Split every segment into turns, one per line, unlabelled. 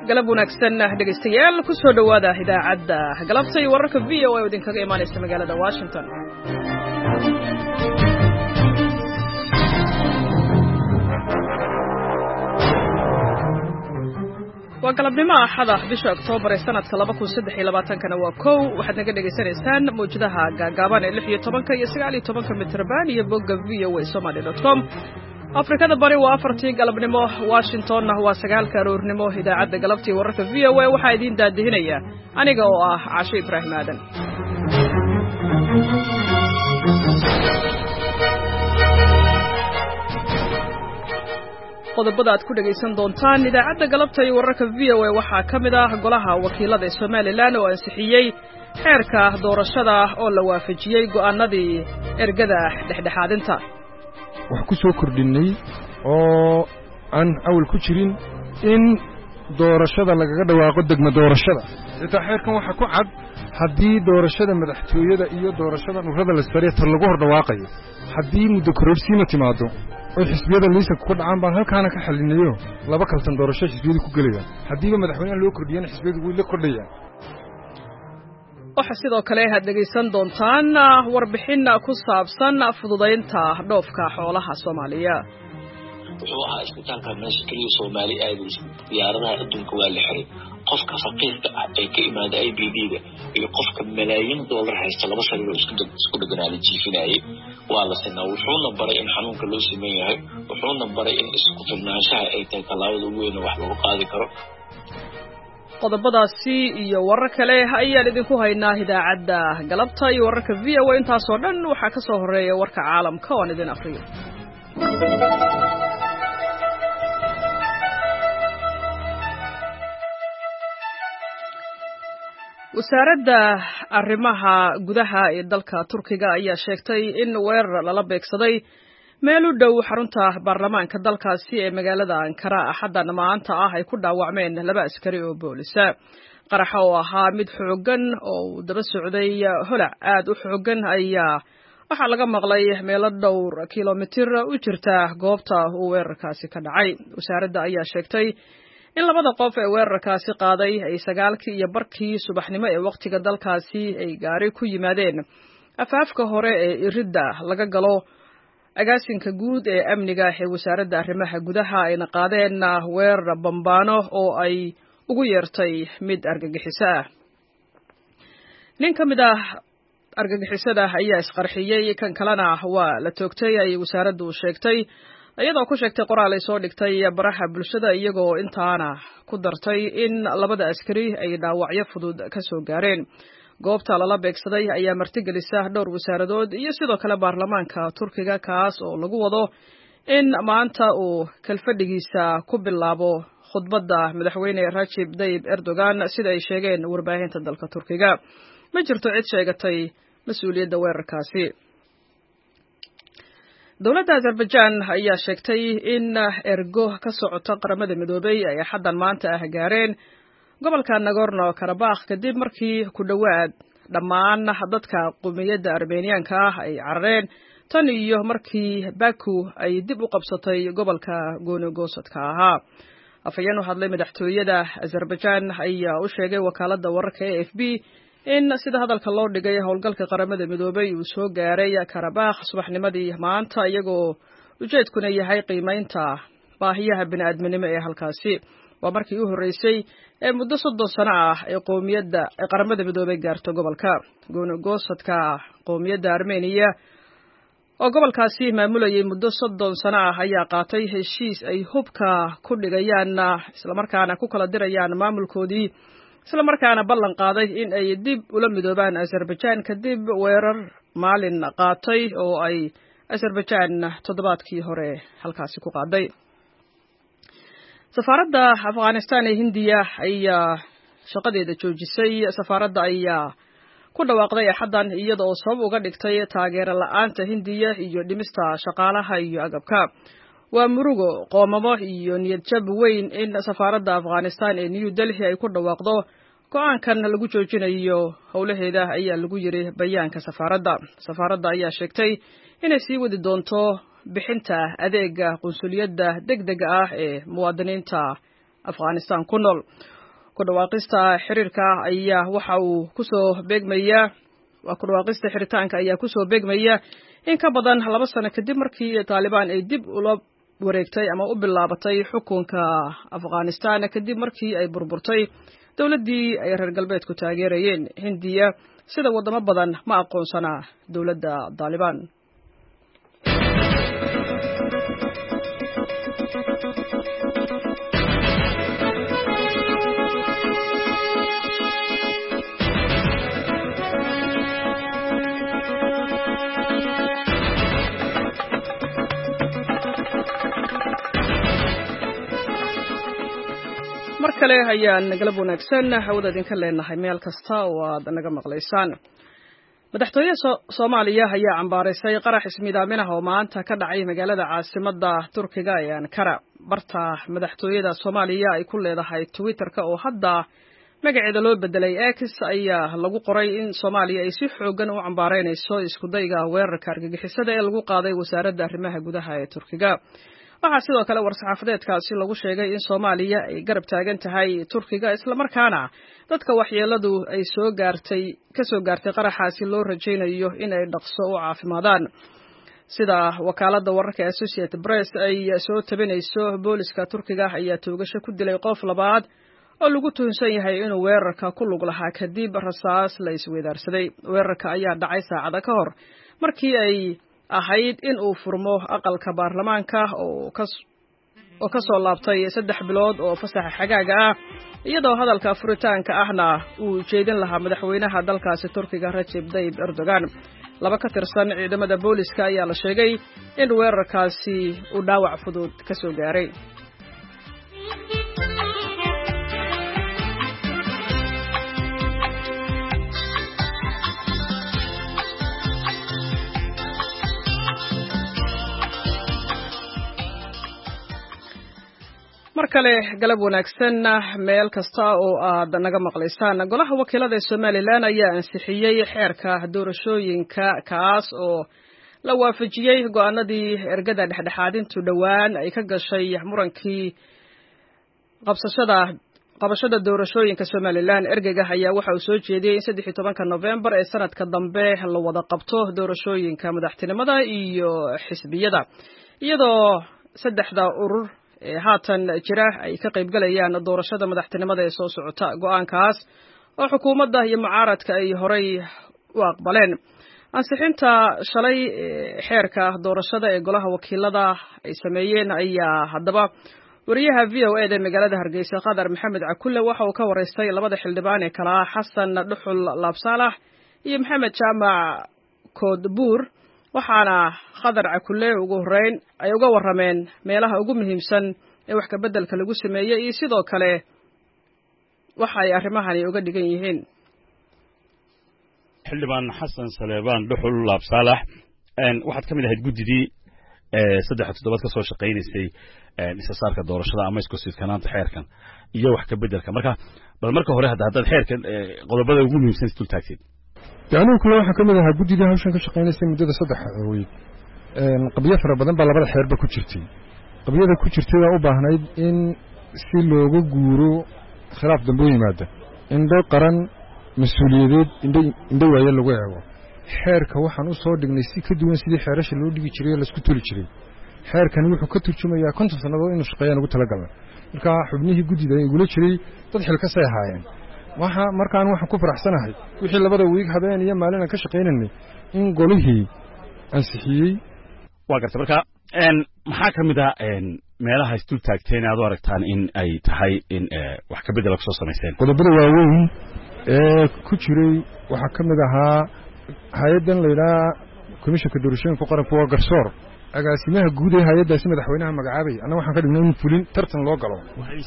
galab wanaagsan dhegaystayaal ku soo dhawaada idaacadda galabta iyo wararka VOA oo idinkaga imaanaysa magaalada Washington. waa galabnimo axada bisha Oktoobar ee sanadka 2023 waa kow waxaad naga dhageysanaysaan mowjadaha gaagaaban ee 16 iyo 19 mitrban iyo bogga voasomali.com. Afrikada bari waa 4 galabnimo, Washingtonna waa 9 aroornimo. Idaacadda galabtii wararka VOA waxaa idin daadihinaya aniga oo ah Caasho Ibraahim Aadan. qodobada aad ku dhageysan doontaan idaacadda galabta iyo wararka VOA waxaa ka mid ah golaha wakiilada ee Soomaaliland oo ansixiyay xeerka doorashada oo la waafajiyay go'aanadii ergada dhexdhexaadinta.
wax ku soo kordhinay oo aan awal ku jirin in doorashada lagaga dhawaaqo degmo doorashada. Inta xeerkan waxa ku cad haddii doorashada madaxtooyada iyo doorashada ururada la sareeyo lagu hor dhawaaqayo haddii muddo kororsiima timaado oo xisbiyada liisanka ku dhacaan baan halkaana ka xalinayo laba kaltan doorasho xisbiyadu ku galayaan haddiiba madaxweynaha loo kordhiyana xisbiyadu way la kordhayaan.
waxa sidoo kale aad dhageysan doontaan warbixin ku saabsan fududeynta dhoofka xoolaha Soomaaliya.
wuxuu ahaa isbitaalka meesha kaliya Soomaali aadaysa diyaaradaha adduunka waa la xiray qofka faqiirka ah ee ka imaada IBD-da iyo qofka malaayiin dollar haysta laba sariir isku dhiganaada jiifinayay waa la sinaa. wuxuuna baray in xanuunka loo siman yahay, wuxuuna baray in isku filnaanshaha ay tahay tallaabada ugu weyn wax lagu qaadi karo.
qodobadaasi iyo warar kale ayaan idinku haynaa idaacadda galabta iyo wararka VOA. intaasoo dhan waxaa ka soo horeeya warka caalamka oo aan idin akhriyo. wasaaradda arrimaha gudaha ee dalka Turkiga ayaa sheegtay in weerar lala beegsaday meel u dhow xarunta baarlamaanka dalkaasi ee magaalada Ankara axaddan maanta ah ay ku dhaawacmeen 2 askari oo boolisa. qaraxa oo ahaa mid xoogan oo daba socday holac aad u xoogan ayaa waxaa laga maqlay meelo dhowr kiiloomitir u jirta goobta uu weerarkaasi ka dhacay. wasaaradda ayaa sheegtay in labada qof ee weerarkaasi qaaday ay 9:15 subaxnimo ee waqtiga dalkaasi ay gaari ku yimaadeen afaafka hore ee iridda laga galo agaasinka guud ee amniga ee wasaaradda arrimaha gudaha ayna qaadeen weerar bambaano oo ay ugu yeertay mid argagixiso ah. nin ka mid ah argagixisada ayaa isqarxiyay, kan kalena waa la toogtay ay wasaaraddu sheegtay iyadoo ku sheegtay qoraal ay soo dhigtay baraha bulshada iyagoo intaana ku dartay in labada askari ay dhaawacyo fudud ka soo gaareen. goobta lala beegsaday ayaa martigelisa dhowr wasaaradood iyo sidoo kale baarlamaanka Turkiga kaas oo lagu wado in maanta uu kalfadhigiisa ku bilaabo khudbadda madaxweyne Recep Tayyip Erdogan sida ay sheegeen warbaahinta dalka Turkiga. ma jirto cid sheegatay mas'uuliyadda weerarkaasi. dowladda Azerbaijan ayaa sheegtay in ergo ka socota qaramada midoobay ay xaddan maanta gaareen gobolka Nagorno-Karabakh kadib markii ku dhawaad dhammaan dadka qowmiyadda Armeniyaanka ah ay carareen tan iyo markii Baku ay dib u qabsatay gobolka gooni-goosadka ahaa. afhayeen u hadlay madaxtooyada Azerbaijan ayaa u sheegay wakaaladda wararka AFP in sida hadalka loo dhigay howlgalka qaramada midoobay uu soo gaaray Karabakh subaxnimadii maanta iyagoo ujeedkuna yahay qiimeynta baahiyaha bini'aadminimo ee halkaasi. waa markii u horeysay ee muddo 30 sano ah ee qowmiyadda qaramada midoobay gaarto gobolka gooni-goosadka qowmiyadda Armeniya oo gobolkaasi maamulayay muddo 30 sano ah ayaa qaatay heshiis ay hubka ku dhigayaan isla markaana ku kala dirayaan maamulkoodii isla markaana ballan qaaday in ay dib ula midoobaan Azerbaijan kadib weerar maalin qaatay oo ay Azerbaijan toddobaadkii hore halkaasi ku qaaday. safaaradda Afghanistan ee Hindiya ayaa shaqadeeda joojisay. safaaradda ayaa ku dhawaaqday axaddan iyada oo sabab uga dhigtay taageero la'aanta Hindiya iyo dhimista shaqaalaha iyo agabka. waa murugo, qoomamo iyo niyad jab weyn in safaaradda Afghanistan ee New Delhi ay ku dhawaaqdo go'aankan lagu joojinayo howlaheeda ayaa lagu yiri bayaanka safaaradda. safaaradda ayaa sheegtay inay sii wadi doonto bixinta adeega qunsuliyadda degdega ah ee muwaadiniinta Afghanistan ku nool. ku dhawaaqista xiriirka ayaa waxa uu ku soo beegmaya ku dhawaaqista xiritaanka ayaa ku soo beegmaya in ka badan 2 sano kadib markii Taliban ay dib ula wareegtay ama u bilaabatay xukunka Afghanistan kadib markii ay burburtay dawladdii ay reer galbeedku taageerayeen. Hindiya sida wadamo badan ma aqoonsana dawladda Taliban. markale ayaan galab wanaagsan hawada idinka leenahay meel kasta oo aad naga maqlaysaan. madaxtooyaha Soomaaliya ayaa cambaareysay qarax ismiidaaminaha oo maanta ka dhacay magaalada caasimadda Turkiga ee Ankara. barta madaxtooyada Soomaaliya ay ku leedahay Twitter-ka oo hadda magaceeda loo bedelay X ayaa lagu qoray in Soomaaliya ay si xoogan u cambaareynayso isku dayga weerarka argagixisada ee lagu qaaday wasaaradda arrimaha gudaha ee Turkiga. waxaa sidoo kale war-saxaafadeedkaasi lagu sheegay in Soomaaliya ay garab taagan tahay Turkiga isla markaana dadka waxyeeladu ay ka soo gaartay qaraxaasi loo rajaynayo in ay dhaqso u caafimaadaan. sida wakaaladda wararka Associated Press ay soo tabinayso booliska Turkiga ayaa toogasho ku dilay qof labaad oo lagu tuhunsan yahay inuu weerarka ku lug lahaa kadib rasaas la isweydaarsaday. weerarka ayaa dhacay saacado ka hor markii ay ahayd in uu furmo aqalka baarlamaanka oo ka soo laabtay 3 bilood oo fasaxa xagaaga ah iyadoo hadalka furitaanka ahna uu jeedin lahaa madaxweynaha dalkaasi Turkiga Recep Tayyip Erdogan. 2 ka tirsan ciidamada booliska ayaa la sheegay in weerarkaasi uu dhaawac fudud ka soo gaaray. markale galab wanaagsan meel kasta oo aad naga maqlaysaan. golaha wakiilada Soomaaliland ayaa ansixiyay xeerka doorashooyinka kaas oo la waafajiyay go'aanadii ergada dhexdhexaadintu dhawaan ay ka gashay murankii qabashada doorashooyinka Soomaaliland. ergeyga ayaa waxa uu soo jeediyay in 13 November ee sanadka dambe la wada qabto doorashooyinka madaxtinimada iyo xisbiyada iyadoo 3 urur haatan jira ay ka qayb galayaan doorashada madaxtinimada ee soo socota. go'aankaas oo xukuumadda iyo mucaaradka ay horay u aqbaleen. ansixinta shalay xeerka doorashada ee golaha wakiilada ay sameeyeen ayaa haddaba wariyaha VOA ee magaalada Hargeysa Qadar Maxamed Cakulle waxa uu ka wareystay 2 xildhibaan ee kala Xasan Dhuxul Laabsaalax iyo Maxamed Jaamac Koodbuur. waxaana Qadar Cakulle ugu horeyn ay uga warameen meelaha ugu muhiimsan ee wax ka bedelka lagu sameeyay iyo sidoo kale waxa ay arrimahani uga dhigan yihiin.
xildhibaan Xasan Saleebaan Dhuxul Laabsaalax waxaad ka mid ahayd gudidii 3 ka soo shaqeynaysay isasaarka doorashada ama isku sidkanaanta xeerkan iyo wax ka bedelka. marka hore haddaad xeerkan qodobada ugu muhiimsan istul taagtid.
يعني كل واحد كم إذا هجودي ده هوشان كشقينا سين مدة 3 وي قبيلة فرق بدن بالله حرب كوتشرتي قبيلة كوتشرتي ده أوبهنا إن سيلوجو جورو خلاف دمبوي مادة إن ده قرن مسؤولية إن ده ويا اللي وياه حير كواحد نصور دقنيسي كدوان سيد حرش اللي ودي يشري ولا سكتولي يشري حير كان يروح كتر شو ما يا كنت سنة إنه شقيان قلت لقى مركا حبنيه جودي ده يقول يشري تضحي الكساء هاين markaan waxaan ku faraxsanahay wixii labada week habeen iyo maalin aan ka shaqeynay in golihii ansixiyay.
waa gartay marka maxaa kamid ah meelaha istul taagteen aad u aragtaan in ay tahay in wax ka bedel soo sameeyeen.
qodobada waaweyn ee ku jiray waxa kamid ahaa hay'adan leeyahay komishanka doorashooyinka qaranka waa garsoor agaasimaha guud ee hay'adaasi madaxweynaha magacaabay ana waxaan ka dhignay in fulin tartan loo galo.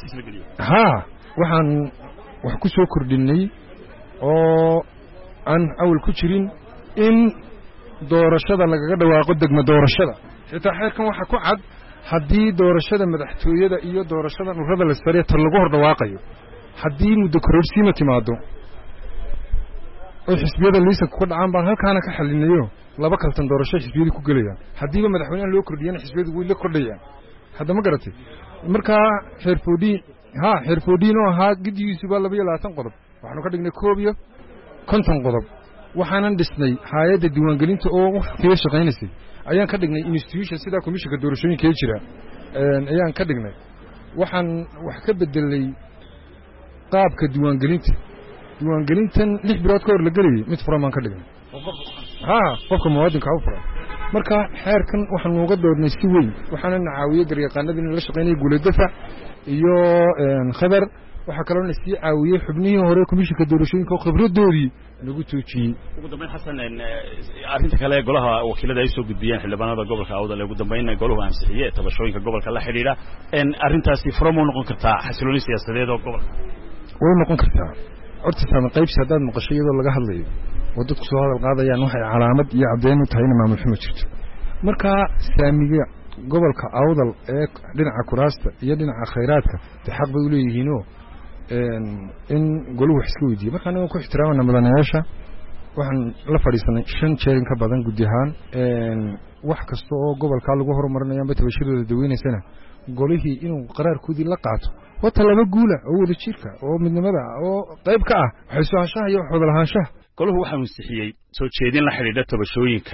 waxaan wax ku soo kordhinay oo aan awal ku jirin in doorashada lagaga dhawaaqo degmo doorashada. xitaa xeerkan waxa ku cad haddii doorashada madaxtooyada iyo doorashada ururada la sariya tar lagu hor dhawaaqayo haddii muddo kororsiima timaado oo xisbiyada liiska ku dhacaan baan halkaana ka xalinayo 2 kaltan doorasho xisbiyadu ku galayaan haddiiba madaxweynaha loo kordhiyana xisbiyadu way la kordhayaan. hadda ma garatay marka xeerfoodii ها xirfoodiino ahaa gidigiisuba 22 qodob waxaanu ka dhignay 50 qodob waxaanan dhisnay hay'adda diiwaangelinta oo waqtiga shaqeynaysa ayaan ka dhignay institution sida komishanka doorashooyinka ee jira ayaan ka dhignay waxaan wax ka bedelay qaabka diiwaangelintan 6 bilood ka hor la galiyay mid furamaan ka dhignay qofka muwaadinka u furan marka xeerkan waxaan uga doodnay si weyn waxaana nacaawiyay garyaqaanadii la shaqeynay guuleedafa iyo khabar waxa kale oo la sii caawiyay xubnihii hore komishanka doorashooyinka khibradoodii lagu toojiyay
ugu dambeyn xasan arrinta kale golaha wakiilada ay soo gudbiyeen xildhibaanada gobolka Awdal ugu dambeyn goluhu ansixiyay tabashooyinka gobolka la xiriira arrintaasi furmo noqon kartaa xasilooni siyaasadeed oo gobolka
way noqon kartaa horta saama qaybsi hadaad maqasho iyadoo laga hadlayo oo dadku soo hadal qaadayaan waxay calaamad iyo cadeyn u tahay in maamul xumo jirto marka saamiga gobolka Awdal ee dhinaca kuraasta iyo dhinaca khayraadka xaq bay u leeyihiin in goluhu wax iska weydiiyo marka anagu ku ixtiraamana mudanayaasha waxaan la fadhiisanay 5 jeer in ka badan gudi ahaan wax kasta oo gobolka lagu horumarinayo ama tabashirada dadweynaysana golihii inuu qaraarkoodii la qaato wata laba guula oo wada jirka oo midnimada oo qayb ka ah waxay soo hashaha iyo wada lahaanshaha
goluhu waxa uu sixiyay soo jeedin la xiriirta tabashooyinka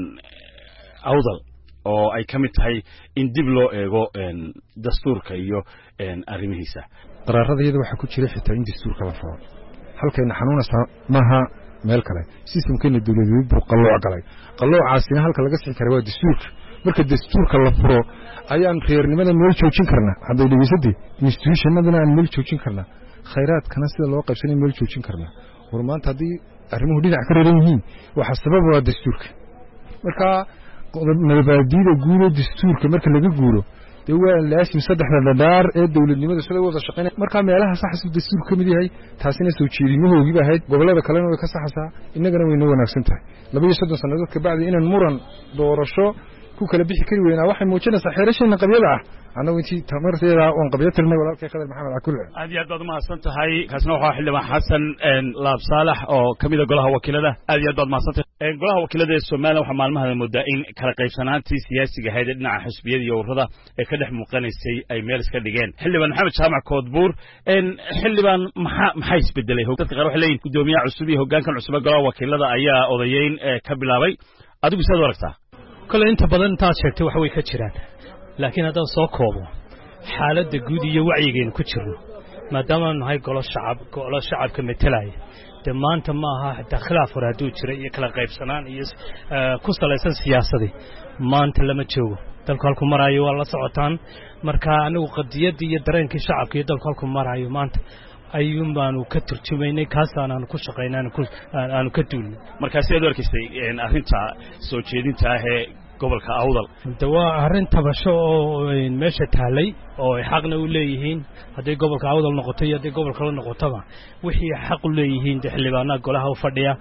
Awdal oo ay ka mid tahay in dib loo eego dastuurka iyo arrimihiisa
qaraarada waxa ku jira xitaa in dastuurka la furo halkayna xanuunaysa maaha meel kale systemkeena dawladeed buu qaloocaasina halka laga sixi karo waa dastuurka marka dastuurka la furo ayaan reernimada meel joojin karnaa haday dhageysadii institutionadana aan meel joojin karnaa khayraadkana sida loo qaybsanay meel joojin karnaa war maanta hadii arrimuhu dhinac ka reeran yihiin waxa sabab waa dastuurka marka nabadgelyada guud ee dastuurka marka laga guuro waa laasim saddexda dhadhaar ee dawladnimada sida wada shaqeynay marka meelaha saxsu dastuurka kamid yahay taasina soo jeedinahoogi baa ahayd gobolada kalena way ka saxaysaa inagana way noo wanaagsan tahay 2 sanadood ka bacdi inaan muran doorasho ku kala bixi kari weynaa waxay muujinaysaa xeerashada qabyada ah anagu intii tamarteeda oo qabyada tirnay walaalkay Khadar Maxamed Cakulle
aad iyo aad baad mahadsan tahay kaasna waxa xildhibaan Xasan Laab Saalax oo kamida golaha wakiilada aad iyo aad baad mahadsan tahay golaha wakiilada ee Soomaaliya waxa maalmaha muddo in kala qaybsanaantii siyaasiga ahayd dhinaca xisbiyada iyo ururada ee ka dhex muuqanaysay ay meel iska dhigeen xildhibaan Maxamed Jaamac Koodbuur xildhibaan maxay isbedelay dadka qaar waxay leeyihiin gudoomiyaha cusub iyo hoggaankan cusub ee golaha wakiilada ayaa odayeyn ka bilaabay adigu sidoo aragtaa
kale inta badan taas sheegtay wax way ka jiraan laakiin haddaan soo koobo xaaladda guud iyo wacyigeena ku jirno maadaama nahay golo shacabka metelaya de maanta ma aha xitaa khilaaf hore hadduu jira iyo kala qaybsanaan iyo ku salaysan siyaasadii maanta lama joogo dalku halku maraayo waa la socotaan marka anigu qadiyadii iyo dareenkii shacabka iyo dalku halku maraayo maanta ayuun baanu ka turjumaynay kaasaan ku shaqaynaa aanu ka duulnay
markaas aad arkaysay arrinta soo jeedinta ah ee gobolka Awdal
waa arrin tabasho oo meesha taalay oo ay xaqna u leeyihiin haday gobolka Awdal noqoto iyo haday gobolka la noqotaba wixii xaq u leeyihiin xildhibaanada golaha u fadhiya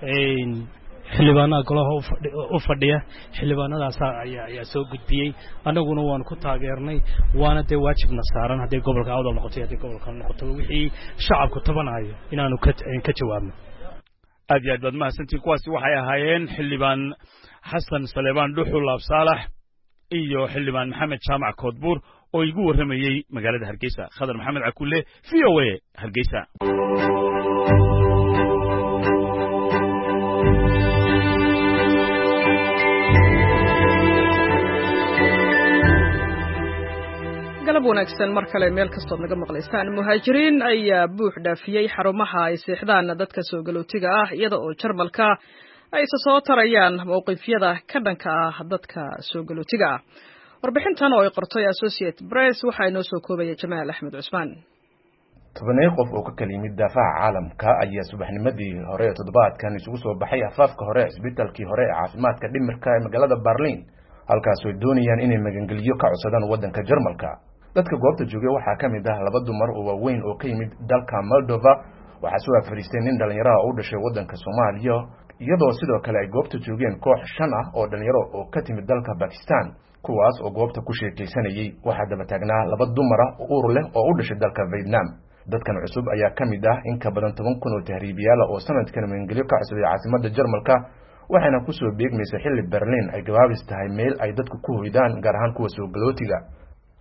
xildhibaanadaas ayaa soo gudbiyay anaguna waan ku taageernay waana de waajibna saaran haday gobolka Awdal noqoto iyo haday gobolka la noqoto wixii shacabku tabanayo inaanu ka jawaabno
aad iyo aad baad mahadsantiin kuwaasi waxay ahaayeen xildhibaan Xasan Saleebaan Dhuxul Laab Saalax iyo xildhibaan Maxamed Jaamac Koodbuur oo igu waramayay magaalada Hargeysa Khadar Maxamed Cakulle VOA Hargeysa
galab wanaagsan mar kale meel kastood naga maqlaysaan muhaajiriin ayaa buux dhaafiyay xarumaha ay seexdaan dadka soo galootiga ah iyada oo Jarmalka ay soo tarayaan mowqifyada ka dhanka ah dadka soo galootiga ah warbixintan oo ay qortay Associated Press waxa inoo soo koobaya Jamaal Axmed Cusmaan
tobanay qof oo ka kala yimid daafaha caalamka ayaa subaxnimadii hore toddobaadkan isugu soo baxay afaafka hore isbitaalkii hore ee caafimaadka dhimirka ee magaalada Berlin halkaas oo doonayaan inay magangeliyo ka codsadaan wadanka Jarmalka dadka goobta joogay waxaa ka mid ah laba dumar oo waaweyn oo ka yimid dalka Moldova waxaa soo fariistay nin dhalinyaro ah oo u dhashay wadanka Soomaaliya iyadoo sidoo kale ay goobta joogeen koox 5 ah oo dhalinyaro oo ka timid dalka Pakistan kuwaas oo goobta ku sheekaysanayay waxaa daba taagnaa laba dumar ah oo uur leh oo u dhashay dalka Vietnam dadkan cusub ayaa ka mid ah in ka badan 10,000 oo tahriibiyaal oo sanadkan magangeliyo ka codsaday caasimadda Jarmalka waxaana ku soo beegmaysa xilli Berlin ay gabaabis tahay meel ay dadku ku hoydaan gaar ahaan kuwa soo galootiga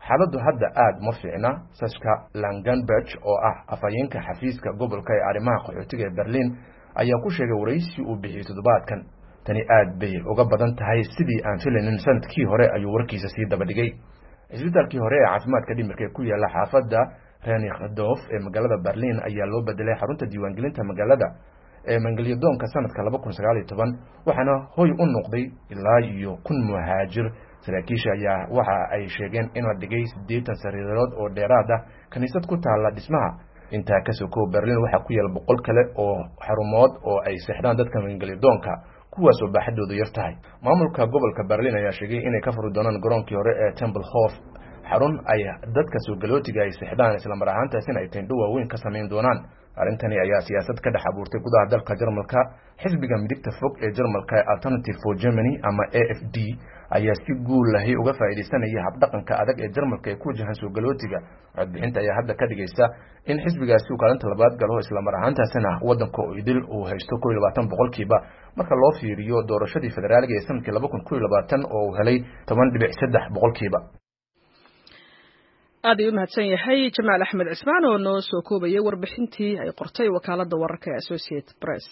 xaaladdu hadda aad ma fiicna. Saskia Langenberg oo ah afhayeenka xafiiska gobolka ee arrimaha qaxootiga ee Berlin ayaa ku sheegay waraysi uu bixiyay toddobaadkan. Tani aad bay uga badan tahay sidii aan filaynin sanadkii hore ayuu warkiisa sii daba dhigay. Isbitaalkii hore ee caafimaadka dhimirka ku yaala xaafadda Reinickendorf ee magaalada Berlin ayaa loo bedelay xarunta diiwaangelinta magaalada ee Mangelyadoonka sanadka 2019 waxaana hoy u noqday ilaa iyo 1,000 muhaajir. Saraakiisha ayaa waxa ay sheegeen in la dhigay 80 sariirood oo dheeraad ah kaniisad ku taala dhismaha. Intaa ka soo koob Berlin waxa ku yaal 100 kale oo xarumood oo ay seexdaan dadka Mangelyadoonka kuwaas oo baaxadoodu yar tahay. Maamulka gobolka Berlin ayaa sheegay inay ka furi doonaan garoonkii hore ee Tempelhof xarun ay dadka soo galootiga ay seexdaan isla mar ahaantaasina ay teendho waaweyn ka sameyn doonaan. Arrintani ayaa siyaasad ka dhex abuurtay gudaha dalka Jarmalka. Xisbiga midigta fog ee Jarmalka Alternative for Germany ama AFD ayaa si guul leh uga faa'iideysanaya habdhaqanka adag ee Jarmalka ee ku wajahan soo galootiga. Codbixinta ayaa hadda ka dhigaysa in xisbigaasi uu kaalinta labaad galo isla mar ahaantaasina wadanka oo idil uu haysto 22% marka loo fiiriyo doorashadii federaaliga ee sanadkii 2020 oo uu helay 10.3%.
aad ayuu mahadsan yahay Jamaal Axmed Cismaan oo noo soo koobayay warbixintii ay qortay wakaaladda wararka ee Associated Press.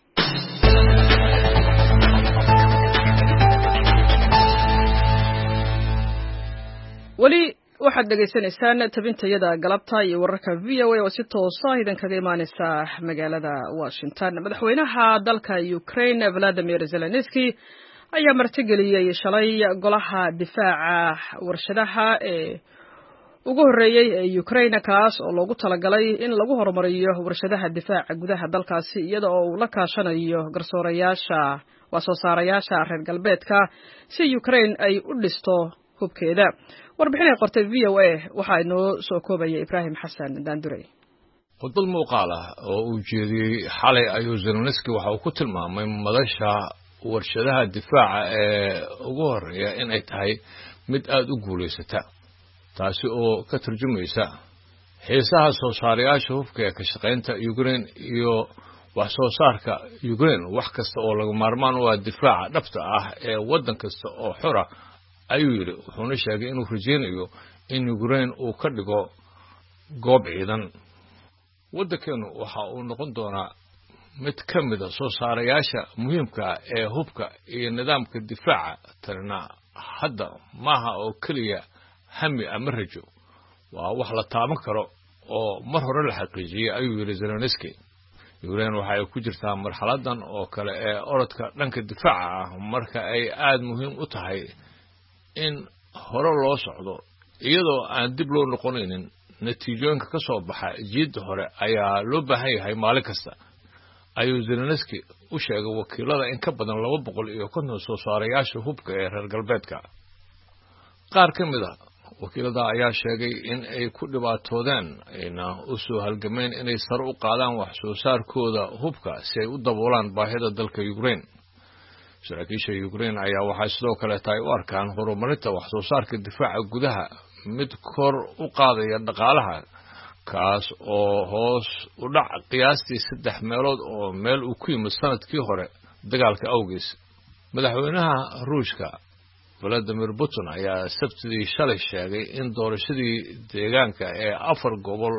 wali waxaad dhageysanaysaan tabintayada galabta iyo wararka VOA oo si toos ah idinkaga imaanaysa magaalada Washington. Madaxweynaha dalka Ukraine Volodymyr Zelensky ayaa martigeliyay shalay golaha difaaca warshadaha ee ugu horeeyay ee Ukraine kaas oo loogu talagalay in lagu horumariyo warshadaha difaaca gudaha dalkaasi iyada oo uu la kaashanayo soo saarayaasha reer galbeedka si Ukraine ay u dhisto hubkeeda. warbixin ay qortay VOA waxa inoo soo koobaya Ibrahim Xasan Daandurey.
khudbad muuqaal ah oo uu jeediyay xalay ayuu Zelensky waxa uu ku tilmaamay madasha warshadaha difaaca ee ugu horeeya in ay tahay mid aad u guuleysata taasi oo ka turjumaysa xiisaha soo saarayaasha hubka ee ka shaqeynta Ukraine iyo wax soo saarka Ukraine wax kasta oo laga maarmaan u ah difaaca dhabta ah ee wadan kasta oo xora ayuu yiri wuxuuna sheegay inuu rajeynayo in Ukraine uu ka dhigo goob ciidan. Wadankeenu waxa uu noqon doonaa mid ka mid ah soo saarayaasha muhiimka ah ee hubka iyo nidaamka difaaca tarina hadda maaha oo kaliya hami ama rajo waa wax la taaban karo oo mar hore la xaqiijiyay ayuu yiri Zelensky. Ukraine waxa ay ku jirtaa marxaladan oo kale ee orodka dhanka difaaca ah marka ay aad muhiim u tahay in hore loo socdo iyadoo aan dib loo noqonaynin. natiijooyinka ka soo baxa jiidda hore ayaa loo baahan yahay maalin kasta ayuu Zelensky u sheegay wakiilada in ka badan 250 soo saarayaasha hubka ee reer galbeedka. qaar ka mid ah wakiilada ayaa sheegay in ay ku dhibaatoodeen ayna u soo halgameen inay sare u qaadaan wax soo saarkooda hubka si ay u daboolaan baahida dalka Ukraine. saraakiisha Ukraine ayaa waxay sidoo kale tahay u arkaan horumarinta wax soo saarka difaaca gudaha mid kor u qaadaya dhaqaalaha kaas oo hoos u dhac qiyaastii 3 meelood oo meel uu ku yimid sanadkii hore dagaalka awgees. madaxweynaha Ruushka Vladimir Putin ayaa sabtidii shalay sheegay in doorashadii deegaanka ee 4 gobol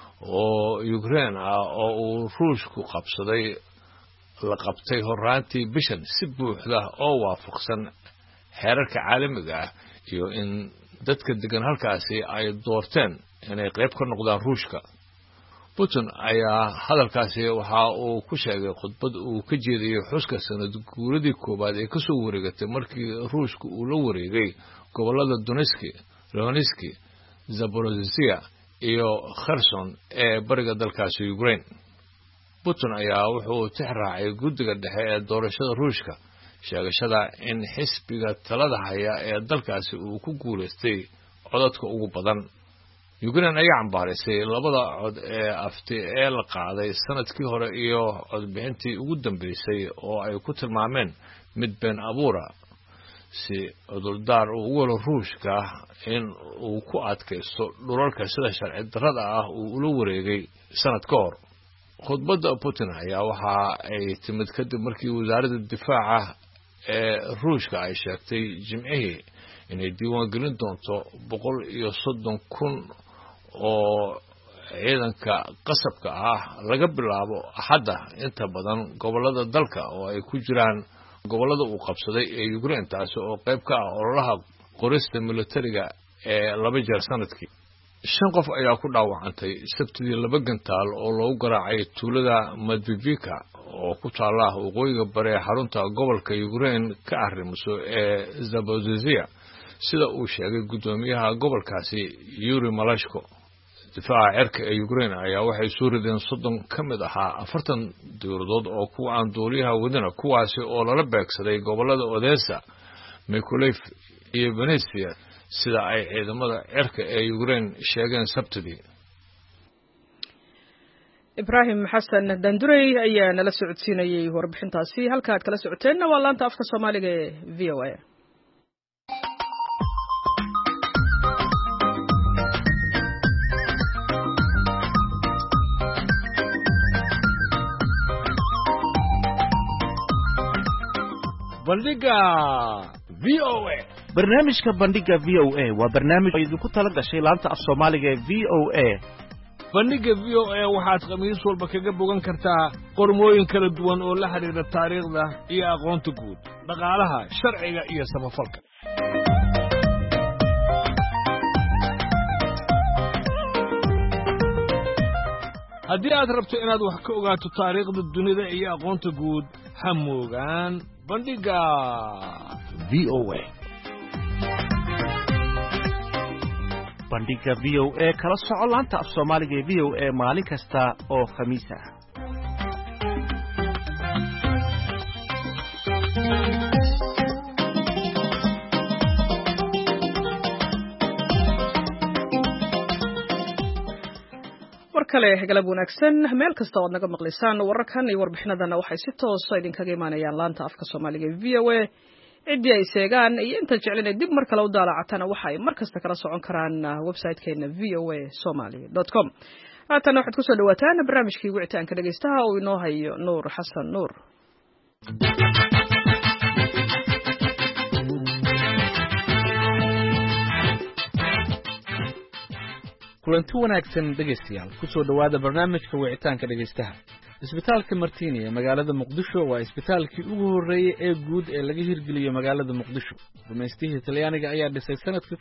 oo Ukraine ah oo uu Ruushku qabsaday la qabtay horaantii bishan si buuxda oo waafaqsan xeerarka caalamiga ah iyo in dadka degan halkaasi ay doorteen inay qayb ka noqdaan Ruushka. Putin ayaa hadalkaasi waxa uu ku sheegay khudbad uu ka jeediyay xuska sanad guuradii koobaad ee ka soo wareegatay markii Ruushku uu la wareegay gobolada Donetsk, Luhansk, Zaporizhzhia iyo Kherson ee bariga dalkaasi Ukraine. Putin ayaa wuxuu tixraacay guddiga dhexe ee doorashada Ruushka sheegashada in xisbiga talada haya ee dalkaasi uu ku guuleystay codadka ugu badan. Ukraine ayaa cambaarisay labada cod ee afti ee la qaaday sanadkii hore iyo codbixintii ugu dambeysay oo ay ku tilmaameen mid been abuura si cudurdaar ugu walo Ruushka in uu ku adkaysto dhulalka sida sharci darrada ah uu ula wareegay sanad ka hor. khudbadda Putin ayaa waxa ay timid kadib markii wasaaradda difaaca ee Ruushka ay sheegtay Jimcihii inay diiwaangelin doonto 130,000 oo ciidanka qasabka ah laga bilaabo axadda inta badan gobollada dalka oo ay ku jiraan gobollada uu qabsaday ee Ukraine taasi oo qayb ka ah ololaha qorista militariga ee 2 jeer sanadkii 5 qof ayaa ku dhaawacantay sabtidii 2 gantaal oo loogu garaacay tuulada Madvivka oo ku taala waqooyiga bari ee xarunta gobolka Ukraine ka arrimiso ee Zaporizhia sida uu sheegay gudoomiyaha gobolkaasi Yuri Malashko difaaca cirka ee Ukraine ayaa waxay soo rideen 30 ka mid ahaa 40 diyaaradood oo kuwa aan duuliyaha wadana kuwaasi oo lala beegsaday gobolada Odessa, Mykolaiv iyo Vinnytsia sida ay ciidamada cirka ee Ukraine sheegeen Sabtidii.
Ibrahim Hassan Dandurey ayaa nala socodsiinayay warbixintaasi halka aad kala socoteen waa laanta afka Soomaaliga ee VOA.
bandhiga VOA
barnaamijka bandhiga VOA waa barnaamij idinku tala gashay laanta af Soomaaliga ee VOA
bandhiga VOA waxaad khamiis walba kaga bogan kartaa qormooyin kala duwan oo la xiriira taariikhda iyo aqoonta guud dhaqaalaha sharciga iyo samafalka haddii aad rabto inaad wax ka ogaato taariikhda dunida iyo aqoonta guud ha moogaan bandhiga
VOA bandhiga VOA kala soco laanta af Soomaaliga ee VOA maalin kasta oo khamiis ah
kale galab wanaagsan meel kasta oo naga maqlaysaan wararkan iyo warbixinadana waxay si toos ah idinkaga imaanayaan laanta afka Soomaaliga ee VOA cidii ay seegaan iyo inta jeclin dib mar kale u daalacatana waxa ay mar kasta kala socon karaan website-keena voasomali.com haatan waxaad ku soo dhawaataan barnaamijkii wicitaanka dhageystaha oo inoo hayo Nuur Xasan Nuur
kulanti wanaagsan dhageystayaal ku soo dhawaada barnaamijka wicitaanka dhageystaha isbitaalka Martini ee magaalada Muqdisho waa isbitaalkii ugu horeeyay ee guud ee laga hirgeliyo magaalada Muqdisho rumaystihii Talyaaniga ayaa dhisay sanadkii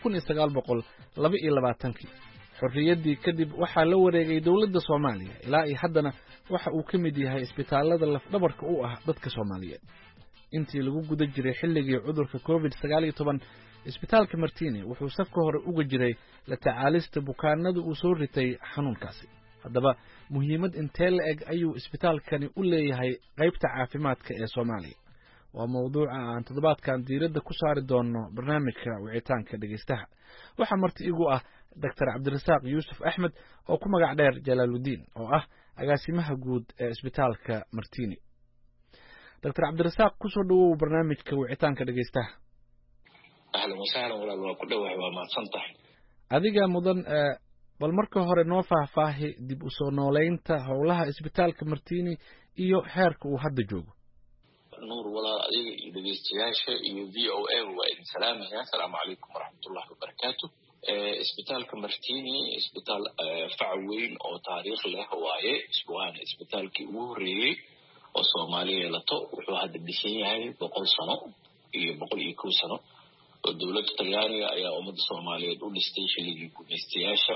1922 xorriyadii kadib waxaa la wareegay dawladda Soomaaliya ilaa ay haddana waxa uu ka mid yahay isbitaalada lafdhabarka u ah dadka Soomaaliyeed intii lagu guda jiray xilligii cudurka COVID-19 isbitaalka Martini wuxuu safka hore uga jiray la tacaalista bukaanada uu soo ritay xanuunkaasi haddaba muhiimad intee la eg ayuu isbitaalkani u leeyahay qaybta caafimaadka ee Soomaaliya waa mowduuca aan toddobaadkan diiradda ku saari doono barnaamijka wicitaanka dhageystaha waxa marti igu ah Dr. Cabdirasaaq Yuusuf Axmed oo ku magac dheer Jalaaludiin oo ah agaasimaha guud ee isbitaalka Martini Dr. Cabdirasaaq ku soo dhawow barnaamijka wicitaanka dhageystaha
ahlan wasahlan walaal waa ku dhawahay waa mahadsantahay
adiga mudan bal marka hore noo faahfaahi dib u soo nooleynta howlaha isbitaalka Martini iyo heerka uu hadda joogo
nuur walaal adiga iyo dhageystayaasha iyo VOA waa idin salaamaya assalaamu calaykum waraxmatullaahi wabarakaatuh isbitaalka Martini isbitaal fac weyn oo taariikh leh waaye waana isbitaalkii ugu horeeyay oo Soomaaliya yeelato wuxuu hadda dhisan yahay 100 sano iyo 101 sano dawladda Talyaaniga ayaa ummadda Soomaaliyeed u dhistay xilligii gumeystayaasha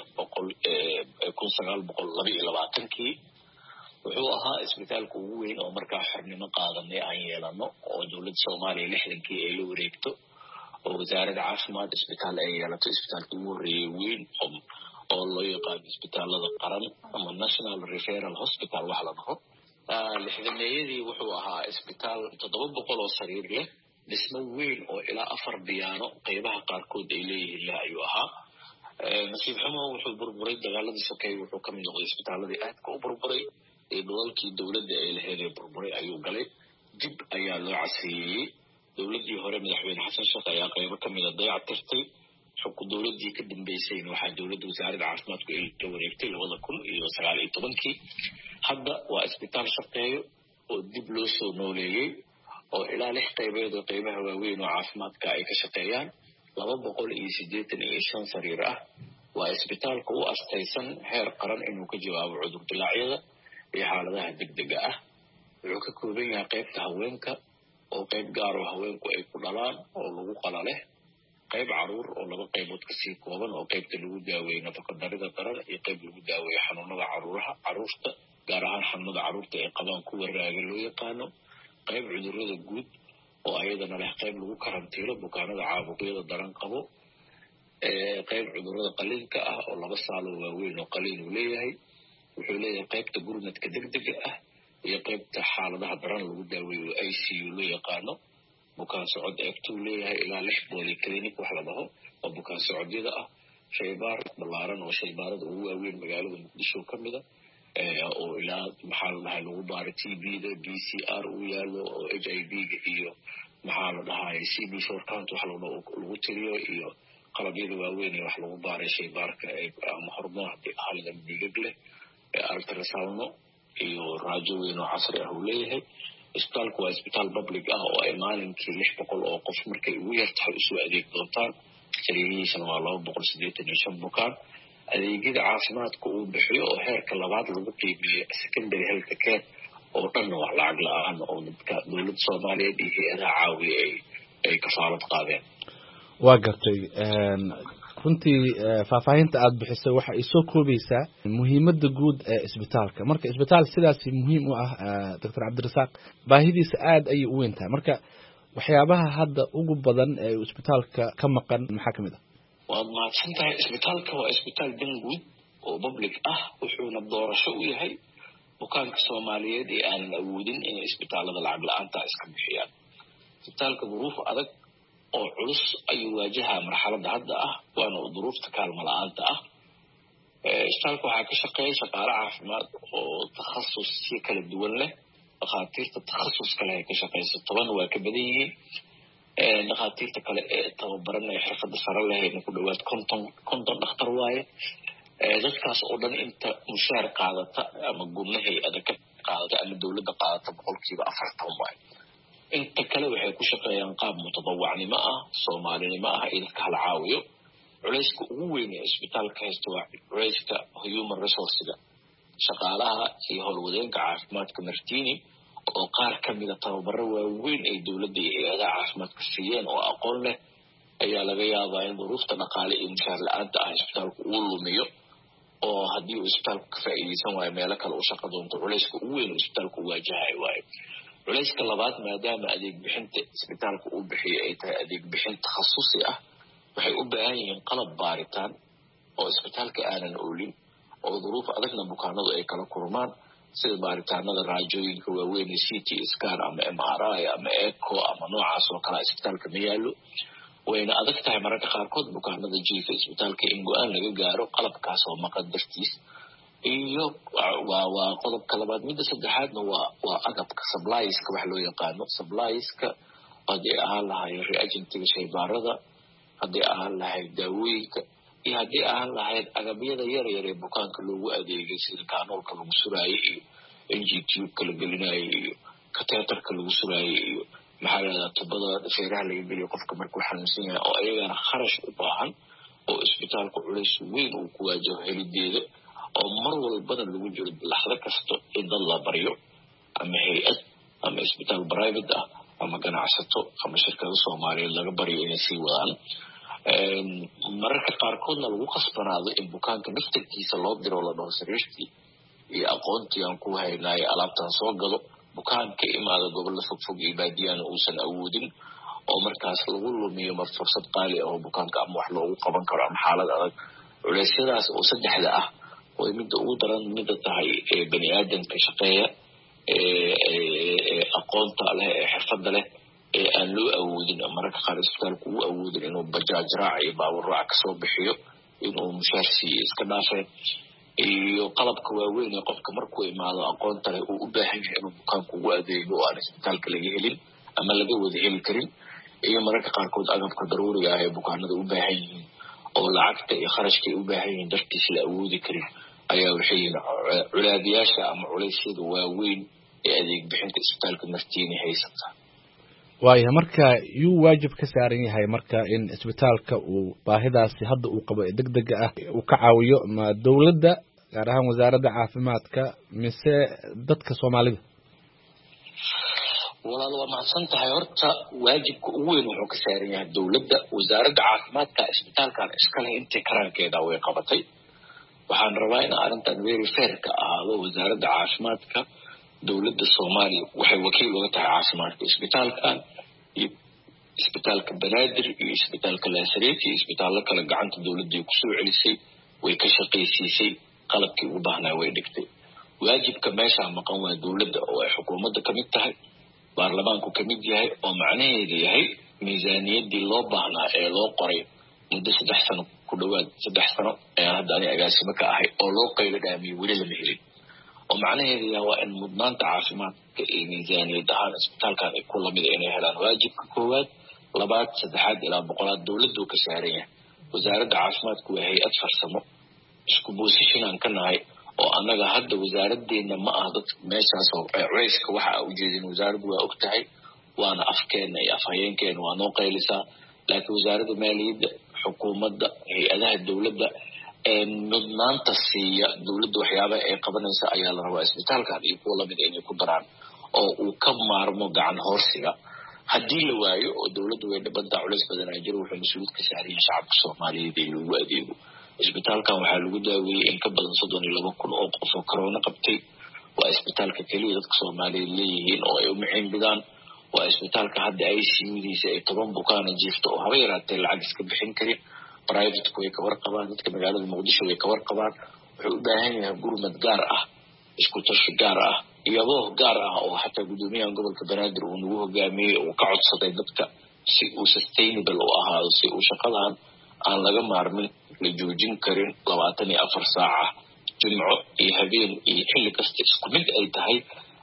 1922 wuxuu ahaa isbitaalka ugu weyn oo markaa xornimo qaadanay aan yeelano oo dawladda Soomaaliya 60kii ay la wareegto oo wasaaradda caafimaad isbitaal ay yeelato isbitaalka ugu horeeyay weyn oo loo yaqaan isbitaalada qaran ama National Referral Hospital wax la dhaho 60meeyadii wuxuu ahaa isbitaal 700 oo sariir leh dhismo weyn oo ilaa 4 biyaano qaybaha qaarkood ay leeyihiin ayuu ahaa nasiib xumo wuxuu burburay dagaaladii sokeeye wuxuu ka mid noqday isbitaaladii aadka u burburay ee dowladkii dawladda ay lahayd ee burburay ayuu galay dib ayaa loo casriyeeyay dawladdii hore madaxweyne xasan sheekh ayaa qaybo ka mid ah dayactirtay xukun dawladdii ka dambeysayna waxaa dawladda wasaaradda caafimaadku ay la wareegtay 2019 hadda waa isbitaal shaqeeyo oo dib loo soo nooleeyay oo ilaa 6 qaybood oo qaybaha waaweyn oo caafimaadka ay ka shaqeeyaan 285 sariir ah. waa isbitaalka u astaysan heer qaran inuu ka jawaabo cudur dilaacyada iyo xaaladaha degdega ah. wuxuu ka kooban yahay qaybta haweenka oo qayb gaar ah haweenku ay ku dhalaan oo lagu qalale, qayb caruur oo laba qaybood ka sii kooban oo qaybta lagu daaweeyo nafaqadarrida daran iyo qayb lagu daaweeyo xanuunada caruurta gaar ahaan xanuunada caruurta ay qabaan kuwa raaga loo yaqaano, qayb cudurrada guud oo ayadana leh qayb lagu karantiilo bukaanada caabuqyada daran qabo, qayb cudurrada qaliinka ah oo 2 saalo waaweyn oo qaliin uu leeyahay. wuxuu leeyahay qaybta gurmadka degdega ah iyo qaybta xaaladaha daran lagu daaweeyo ICU loo yaqaano. bukaan socod eegtuu leeyahay ilaa 6 polyclinic wax la dhaho oo bukaan socodyada ah. shaybaar ballaaran oo shaybaarada ugu waaweyn magaalada Muqdisho ka mid ah oo ilaa maxaa la dhahay lagu baaro TB-da, PCR uu yaalo oo HIV-ga iyo maxaa la dhahay CB short count wax lagu tiriyo iyo qalabyada waaweyn ee wax lagu baaray shaybaarka ama hormoon xaalada dhiig leh, ultrasound iyo raajo weyn oo casri ah uu leeyahay. isbitaalku waa isbitaal public ah oo ay maalinkii 600 oo qof markay ugu yartahay isu adeeg doontaan. sariirihiisana waa 285 bukaan. adeegyada caafimaadka uu bixiyo oo heerka 2 lagu qiimeeyo secondary health care oo dhan waa lacag la'aan oo dadka dowladda Soomaaliyeed iyo hay'adaha caawiya ay kafaalad qaadeen.
waa gartay runtii faahfaahinta aad bixisay waxa ay soo koobaysaa muhiimadda guud ee isbitaalka. marka isbitaal sidaas muhiim u ah Dr. Cabdirasaaq baahidiisa aad ay u weyn tahay. marka waxyaabaha hadda ugu badan ee isbitaalka ka maqan maxaa kamid ah?
waad mahadsan tahay. isbitaalka waa isbitaal dan guud oo public ah, wuxuuna doorasho u yahay bukaanka Soomaaliyeed ee aanan awoodin inay isbitaalada lacag la'aanta iska bixiyaan. isbitaalka duruuf adag oo culus ayuu waajahaa marxaladda hadda ah, waana duruufta kaalmo la'aanta ah. isbitaalka waxaa ka shaqeeya shaqaale caafimaad oo takhasusyo kala duwan leh. dhakhaatiirta takhasus kale ay ka shaqeyso 10 waa ka badan yihiin. dhakhaatiirta kale ee tababaran ee xirfadda sare leh ku dhawaad 50 dhakhtar waaye. dadkaas oo dhan inta mushaar qaadata ama gurnahay adag ka qaadata ama dowladda qaadata 40% waaye. inta kale waxay ku shaqeeyaan qaab mutadawacnimo ah, Soomaalinimo ah iyo dadka la caawiyo. culayska ugu weyn ee isbitaalka haysto waa culayska human resource-ga. shaqaalaha iyo howlwadeenka caafimaadka Martini oo qaar ka mid ah tababaro waaweyn ay dowladda iyo hay'adaha caafimaadka siiyeen oo aqoon leh ayaa laga yaabaa in duruufta dhaqaale iyo mushaar la'aanta ah isbitaalku uu lumiyo oo haddii uu isbitaalku ka faa'iideysan waayo meelo kale uu shaqo doonto culayska ugu weyn uu isbitaalku waajahay waayo. culayska labaad maadaama adeeg bixinta isbitaalka uu bixiyo ay tahay adeeg bixin takhasusi ah, waxay u baahan yihiin qalab baaritaan oo isbitaalka aanan oolin oo duruuf adagna bukaanadu ay kala kulmaan sida baaritaanada raajooyinka waaweyn CT scan ama MRI ama echo ama noocaas oo kale isbitaalka ma yaallo. wayna adag tahay mararka qaarkood bukaanada jiifa isbitaalka in go'aan laga gaaro qalabkaas oo maqan dartiis. iyo waa qodobka labaad. midda saddexaadna waa agabka supplieska wax loo yaqaano. supplieska haddii ahaan lahayd reagentiga shaybaarada, haddii ahaan lahayd daawooyinka iyo haddii ahaan lahayd agabyada yar yar ee bukaanka loogu adeegay sida kaanoolka lagu suraayo iyo NG-tube la gelinayo iyo catheterka lagu suraayo iyo maxaa la yidhahdaa tubada feeraha laga geliyo qofka markuu xanuunsan yahay oo ayagana kharash u baahan oo isbitaalku culays weyn uu ku waajaho helideeda oo mar walbana lagu jiro laxdo kasto in dad la baryo ama hay'ad ama isbitaal private ah ama ganacsato ama shirkado Soomaaliyeed laga baryo inay sii wadaan. mararka qaarkoodna lagu qasbanaado in bukaanka naftarkiisa loo diro la dhaho sariirtii iyo aqoontii aan ku haynaay alaabtan soo gado. bukaanka imaada gobolada fogfog iyo baadiyana uusan awoodin oo markaas lagu lumiyo mar fursad qaali ah oo bukaanka ama wax loogu qaban karo ama xaalad adag. culeysyadaas oo saddexda ah oo midda ugu daran midda tahay bani aadamka shaqeeya aqoonta leh ee xirfadda leh ee aan loo awoodin mararka qaar isbitaalku uu awoodin inuu bajaaj raac iyo baabuur raac kasoo bixiyo inuu mushaar siiyo iska dhaafeen iyo qalabka waaweyn ee qofka markuu imaado aqoonta leh uu u baahan yahay inuu bukaanku ugu adeego oo aan isbitaalka laga helin ama laga wada heli karin iyo mararka qaarkood agabka daruuriga ah ee bukaanada u baahan yihiin oo lacagta iyo kharashka ay u baahan yihiin dartiis la awoodi karin ayaa waxay yihiin culaadiyaasha ama culeysyada waaweyn ee adeeg bixinta isbitaalka Martini haysata.
waayahay marka yuu waajib ka saaran yahay marka in isbitaalka uu baahidaasi hadda uu qabo ee degdega ah uu ka caawiyo ma dowladda gaar ahaan wasaaradda caafimaadka mise dadka soomaalida?
walaal waa mahadsan tahay. horta waajibka ugu weyn wuxuu ka saaran yahay dowladda. wasaaradda caafimaadka isbitaalkan iskale intii karankeeda way qabatay. waxaan rabaa in arrintan very fair ka ahaado. wasaaradda caafimaadka dowladda soomaaliya waxay wakiil uga tahay caafimaadka isbitaalkan iyo isbitaalka banaadir iyo isbitaalka laasareet iyo isbitaallo kale gacanta dowladday kusoo celisay, way ka shaqaysiisay, qalabkii ugu baahnaa way dhigtay. waajibka meeshaa maqan waa dowladda oo ay xukuumadda ka mid tahay, baarlamaanku ka mid yahay, oo macnaheedu yahay miisaaniyaddii loo baahnaa ee loo qoray muddo 3 sano ku dhowaad 3 sano ayaan hadda ani agaasimo ka ahay oo loo qaylo dhaamiyey weli lama helin. oo macnaheedu yahay waa in mudnaanta caafimaadka iyo miisaaniyad ahaan isbitaalkan ay ku lamid inay helaan waajibka 1, 2, 3 ilaa 100 dowladdu ka saaran yahay. wasaaradda caafimaadku waa hay-ad farsamo isku position aan ka nahay oo annaga hadda wasaaraddeena ma aha dad meeshaas oo culayska waxa u jeedin. wasaaraddu waa og tahay, waana afkeena iyo afhayeenkeena waa noo qaylisaa, laakiin wasaaradda maaliyadda, xukuumadda, hay-adaha dowladda mudnaanta siiya dowladda waxyaabaha ay qabanaysa ayaa la rabaa isbitaalkan iyo kuwa lamid inay ku daraan oo uu ka maarmo gacan hoorsiga. haddii la waayo oo dowladdu way dhibada culays badanaa jiro, wuxuu mas-uuliyad ka saaran yahay shacabka soomaaliyeed in lagu adeego. isbitaalkan waxaa lagu daaweeyey in ka badan 32,000 oo qof oo corona qabtay. waa isbitaalka keliya dadka soomaaliyeed leeyihiin oo ay u maciinbidaan. waa isbitaalka hadda ICU-diisa ay 10 bukaana jiifto oo haba yaraatee lacag iska bixin karin. privateku way ka warqabaan, dadka magaalada muqdisho way ka warqabaan. wuxuu u baahan yahay gurmad gaar ah, isku tashi gaar ah, iyadoo gaar ah oo xataa gudoomiyaha gobolka banaadir uu nagu hogaamiyey uu ka codsaday dadka si uu sustainable u ahaado, si uu shaqadan aan laga maarmin, la joojin karin 24 saaca jimco iyo habeen iyo xilli kasta isku mid ay tahay,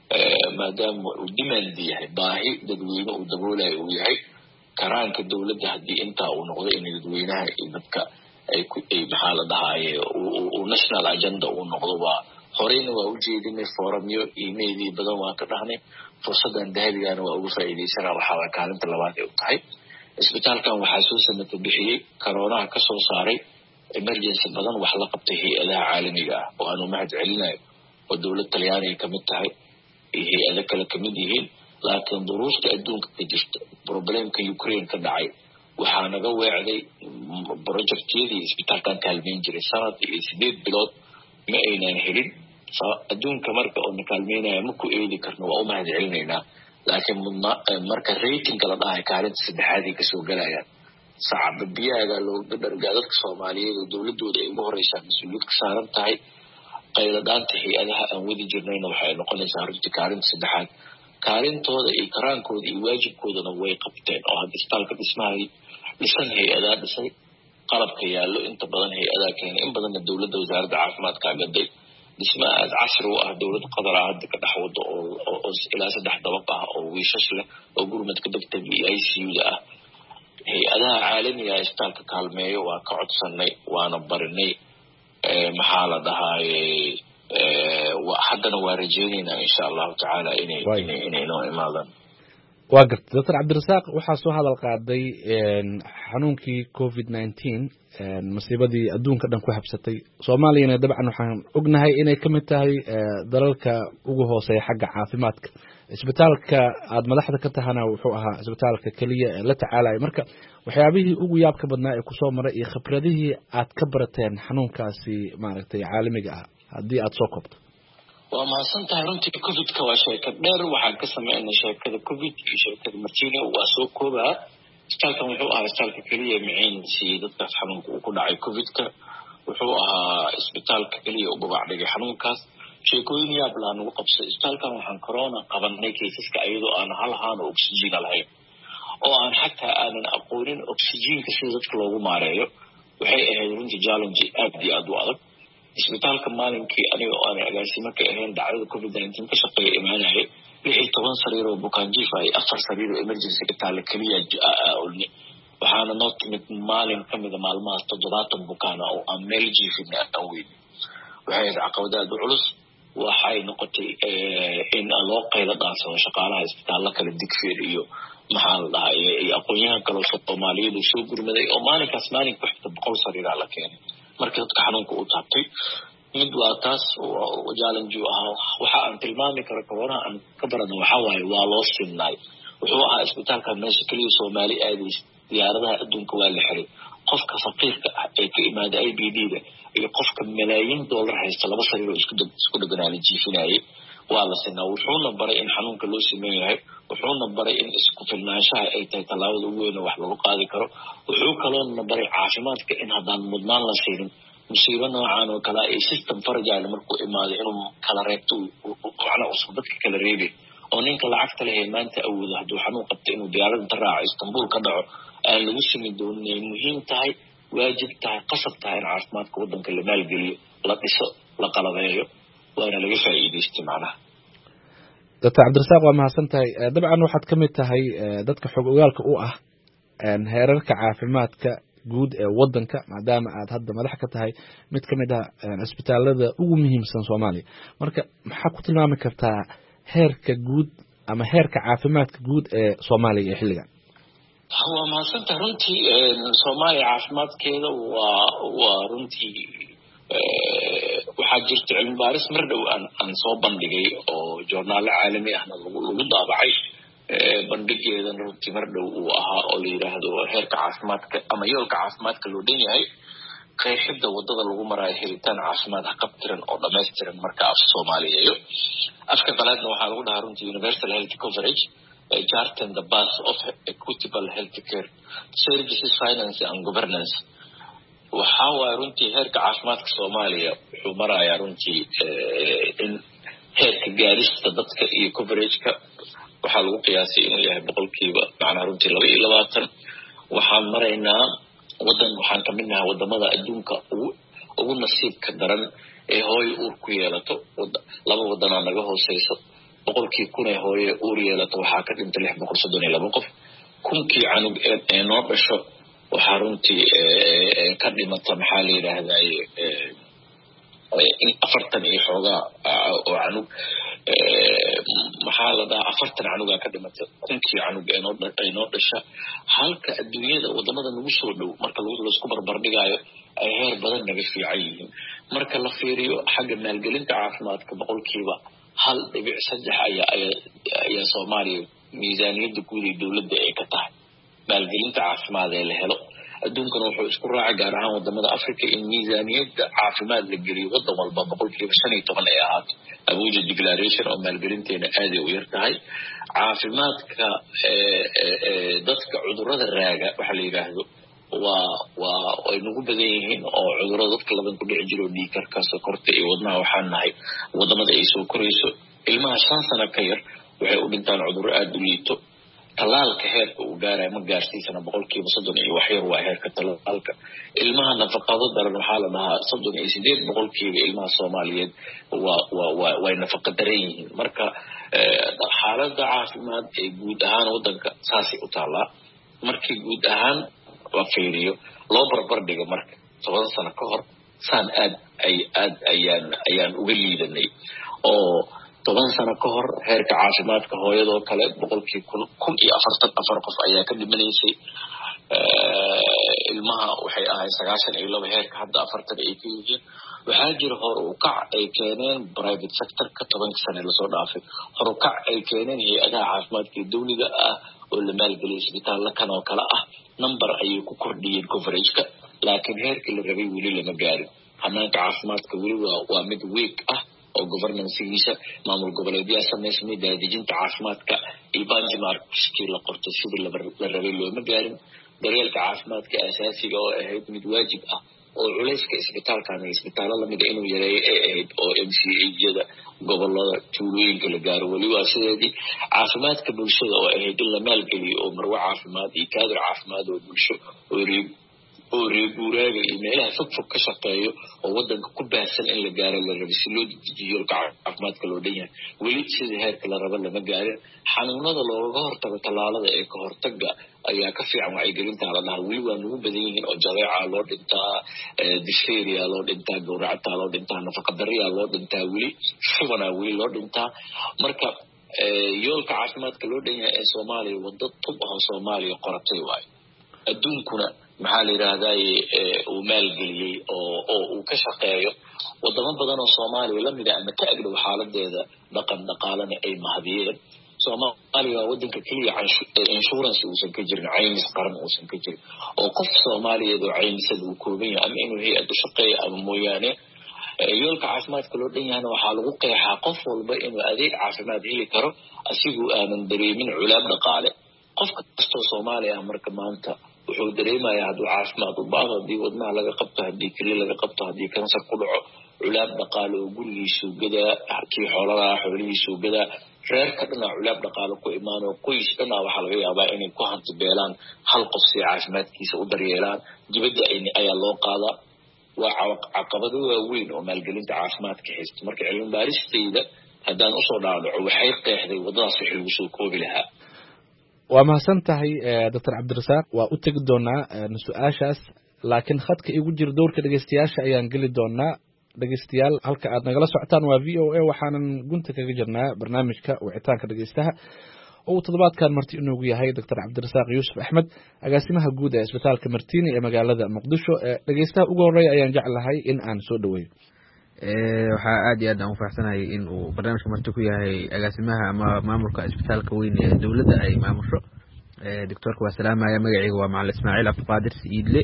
maadaama uu demand yahay, baahi dadweyne uu daboolayo uu yahay. karaanka dowladda haddii intaa uu noqdo in dadweynaha iyo dadka ay maxaa la dhahaaye uu national agenda uu noqdo. waa horeyna waa u jeedinay foramyo emailii badan waa ka dhahnay. fursadan dahabigaana waa uga faa'iidaysanaa. waxaa kaalinta labaad ay u tahay. isbitaalkan waxaa soo samata bixiyey karoonaha ka soo saaray emergency badan wax la qabtay hay-adaha caalamiga ah oo aanu mahad celinayo oo dowlad talyaaniga ka mid tahay iyo hay-ado kale ka mid yihiin. laakiin duruufta adduunka ka jirta, problemka Ukraine ka dhacay, waxaa naga weecday projectyadii isbitaalkan kaalmeyn jiray sanad iyo 8 bilood ma aynan helin. adduunka marka oo na kaalmeynaya ma ku eedi karno, waa u mahad celinaynaa. laakiin marka ratingka la dhahay kaalinta 3aad ay kasoo galayaan. sacaba biyaaga looga dhargaa dadka soomaaliyeed oo dowladooda ay ugu horeysaa mas-uuliyad ka saaran tahay. qayladhaanta hay-adaha aan wadi jirnayna waxay noqonaysaa runtii kaalinta 3aad. kaalintooda iyo karaankooda iyo waajibkoodana way qabteen oo hadda isbitaalka dhisan hay-adaa dhisay, qalabka yaallo inta badan hay-adaa keenay, in badanna dowladda wasaaradda caafimaadkaa gaday. dhisma aad casri u ah dowlad qatar ah hadda ka dhex wado oo ilaa 3 dabaq ah oo wiishash leh oo gurmadka degdega iyo ICU-da ah. hay-adaha caalamiga ah isbitaalka kaalmeeyo waa ka codsanay, waana barinay. maxaa la dhahaaye haddana waa rajaynaynaa insha allahu tacaala inay noo imaadaan.
waa gartay doctor cabdirasaaq, waxaa soo hadal qaaday xanuunkii COVID-19, masiibadii adduunka dhan ku habsatay soomaaliyana. dabcan waxaan ognahay inay ka mid tahay dalalka ugu hooseeya xagga caafimaadka. isbitaalka aad madaxda ka tahana wuxuu ahaa isbitaalka keliya ee la tacaalaya. marka waxyaabihii ugu yaabka badnaa ee kusoo maray iyo khibradihii aad ka barateen xanuunkaasi maaragtay caalamiga ah haddii aad soo koobto.
waa mahadsan tahay. runtii covidka waa sheeko dheer. waxaan ka sameynay sheekada covid iyo sheekada martino waa soo koobaa. isbitaalkan wuxuu ahaa isbitaalka keliya miciin siiyey dadkaas xanuunka uu ku dhacay covidka. wuxuu ahaa isbitaalka keliya u babac dhigay xanuunkaas. sheekooyin yaab laa nagu qabsay. isbitaalkan waxaan corona qabanay kaysaska iyadoo aan hal haan oo oxygen lahayn oo aan xataa aanan aqoonin oxygenka sida dadka loogu maareeyo. waxay ahayd runtii challenge aad iyo aad u adag. isbitaalka maalinkii aniga oo aan agaasimo ka ahayn dhacdada COVID-19 ka shaqeeya imaanayay 16 sariir oo bukaan jiif ay 4 sariir oo emergency ka taala kaliya olni. waxaana noo timid maalin kamid ah maalmahaas 70 bukaan oo aan meel jiifin aan weyn. waxay caqabadaad culus waxay noqotay in loo qaylo dhaansado shaqaalaha isbitaalka kala digfeer iyo maxaa la dhahay aqoonyahan kale oo Soomaaliyeed oo soo gurmaday oo maalinkaas maalinka waxta 100 sariir la keenay markii dadka xanuunka u taabtay mid waa taas oo challenge waxa aan tilmaami karo corona aan ka barano waxa waaye waa loo sinay wuxuu ahaa isbitaalka meesha kaliya Soomaali aadays diyaaradaha adduunka waa la xiray qofka faqiirka ee ka imaada IBD-da iyo qofka malaayiin dollar haysta laba sariir oo isku dhaganaan jiifinayay waa la sinaa wuxuuna baray in xanuunka loo sameeyahay wuxuuna baray in isku filnaanshaha ay tahay talaabada ugu weyn wax lagu qaadi karo wuxuu kaloona baray caafimaadka in haddaan mudnaan la siinin musiibo noocan oo kale ay system farajal markuu imaado inuu kala reebto waxna usoo dadka kala reebay oo ninka lacagta leh maanta awoodo hadduu xanuun qabto inuu diyaaradda raaco Istanbul ka dhaco aan lagu simi doonin muhiim tahay waajib tahay qasab tahay in caafimaadka waddanka la maalgeliyo la dhiso la qalabeeyo waana laga faa'iideystay macnaha
Dr. Cabdirasaaq waa mahadsantahay dabcan waxaad ka mid tahay dadka xog ogaalka u ah heerarka caafimaadka guud ee waddanka maadaama aad hadda madax ka tahay mid ka mid ah isbitaalada ugu muhiimsan Soomaaliya marka maxaa ku tilmaami kartaa heerka guud ama heerka caafimaadka guud ee Soomaaliya ee xilligan
waa mahadsantahay runtii Soomaaliya caafimaadkeeda waa runtii waxaa jirta cilmi baaris mar dhow aan soo bandhigay oo joornaal caalami ahna lagu daabacay bandhigeedan runtii mar dhow uu ahaa oo la yiraahdo heerka caafimaadka ama yoolka caafimaadka loo dhan yahay qeexida wadada lagu marayo helitaan caafimaad qabtiran oo dhameystiran marka af Soomaaliyeeyo afka qalaadna waxaa lagu dhahaa runtii universal health coverage charting the path of equitable healthcare services finance and governance waxaa waa runtii heerka caafimaadka Soomaaliya wuxuu marayaa runtii in heerka gaarista dadka iyo coverage-ka waxaa lagu qiyaasay inuu yahay 100% macnaha runtii 22 waxaan maraynaa waxaan ka midnahay wadamada adduunka ugu nasiibka daran ee hooyo uur ku yeelato laba wadan naga hooseyso 100,000 ee hooyo uur yeelato waxaa ka dhintay 632 qof 1,000 canug ee noo dhasho waxaa runtii ka dhimata maxaa la yiraahdaa in 40 iyo xoogaa oo canug maxaa la dhahaa 40 canuga ka dhimata 1,000 canug ee noo dhasha halka adduunyada wadamada nagu soo dhow marka lagu isku barbar dhigayo ay heer badan naga fiican yihiin marka la fiiriyo xagga maalgelinta caafimaadka 1.3 ayaa Soomaaliya miisaaniyadda guud ee dawladda ay ka tahay maalgelinta caafimaad ee la helo adduunkana wuxuu isku raacay gaar ahaan wadamada Afrika in miisaaniyadda caafimaad la geliyo wadan walba 15% ay ahaato Abuja Declaration oo maalgelinteena aad ay u yar tahay caafimaadka dadka cudurrada raaga waxa la yiraahdo ay nagu badan yihiin oo cudurrada dadka laban ku dhici jiro dhiigkarka sokorta iyo wadnaha waxaan nahay wadamada ay soo korayso ilmaha 5 sano ka yar waxay u dhintaan cudurro aad u liito talaalka heerka uu gaaray ma gaarsiisana 30% iyo wax yar waa heerka talaalka ilmaha nafaqado daran waxaa la dhahaa 38% ilmaha Soomaaliyeed waa nafaqa daran yihiin marka xaaladda caafimaad ee guud ahaan wadanka saasi u taala markii guud ahaan la fiiriyo loo barbar dhigo marka 7 sano ka hor saan aad ayaan uga liidanay oo 7 sano ka hor heerka caafimaadka hooyadoo kale 1,044 qof ayaa ka dhimanaysay ilmaha waxay ahayd 92 heerka hadda 40 ay ka yihiin waxaa jira hor u kac ay keeneen private sector ka 10 sano la soo dhaafay hor u kac ay keeneen hay'adaha caafimaadka dawliga ah oo la maalgeliyay isbitaalada kan oo kale ah number ayay ku kordhiyeen coverage-ka laakiin heerkii la rabay weli lama gaarin hanaanka caafimaadka weli waa mid weak ah oo governance-giisa maamul goboleedyada sameysmay daadejinta caafimaadka iyo benchmark-kii la qortay sidii la rabay looma gaarin daryeelka caafimaadka asaasiga oo ahayd mid waajib ah oo culayska isbitaalkan iyo isbitaalada lamid inuu yareeyo ay ahayd oo MCA-yada gobolada tuulooyinka la gaaro weli waa sideedii caafimaadka bulshada oo ahayd in la maalgeliyo oo marwo caafimaad iyo kaadir caafimaad oo bulsho oo reeguuraaga iyo meelaha fogfog ka shaqeeyo oo wadanka ku baahsan in la gaaro la rabo si loo dejiyo caafimaadka loo dhan yahay weli sidii heerka la rabo lama gaarin xanuunada looga hortago tallaalada ee ka hortaga ayaa ka fiican wacyigelinta la dhahaa weli waa nagu badan yihiin oo jadeeca loo dhintaa dyspharia loo dhintaa gowracata loo dhintaa nafaqadariya loo dhintaa weli shubana weli loo dhintaa marka yoolka caafimaadka loo dhan yahay ee Soomaaliya waddo tub ah Soomaaliya qoratay waay adduunkuna maxaa la yiraahdaa uu maalgeliyay oo uu ka shaqeeyo wadamo badan oo Soomaaliya la mid ah ama ka agdhow xaaladeeda dhaqan dhaqaalana ay mahadiyeen Soomaaliya wadanka kaliya insurance uusan ka jirin caymis qaran uusan ka jirin oo qof Soomaaliyeed oo caymisada uu kooban yahay ama inuu hay'ad u shaqeeyo ama mooyaane yoolka caafimaadka loo dhan yahay waxaa lagu qeexaa qof walba inuu adeeg caafimaad heli karo asigoo aanan dareemin culaab dhaqaale qof kastoo Soomaaliya marka maanta wuxuu dareemayaa hadduu caafimaad u baahdo haddii wadnaha laga qabto haddii kaliya laga qabto haddii kansar ku dhaco culaab dhaqaale oo gurigiisu gadaa kii xoolaha xoolihiisu gadaa reerka dhinaca culaab dhaqaale ku imaano qoys dhinaca waxa laga yaabaa inay ku hanti beelaan hal qof si caafimaadkiisa u daryeelaan dibadda ayaa loo qaadaa waa caqabado waaweyn oo maalgelinta caafimaadka haysta marka cilmi baaristayda haddaan usoo dhaadhaco waxay qeexday waddadaas wixii lagu soo koobi lahaa
waa mahadsan tahay Dr. Cabdirasaaq waa u tegi doonaa su-aashaas laakiin khadka igu jira dowrka dhegeystayaasha ayaan geli doonaa dhegeystayaal halka aad nagala socotaan waa VOA waxaanan gunta kaga jirnaa barnaamijka wicitaanka dhegeystaha oo toddobaadkan marti inoogu yahay Dr. Cabdirasaaq Yuusuf Axmed agaasimaha guud ee isbitaalka Martini ee magaalada Muqdisho dhegeystaha ugu horeeya ayaan jeclahay in aan soo dhaweeyo
waxaa aad iyo aad aan u faraxsanahay in uu barnaamijka marti ku yahay agaasimaha ama maamulka isbitaalka weyn ee dowladda ay maamusho doctorka waa salaamaya magacayga waa macalin Ismaaciil Cabdiqaadir Siidle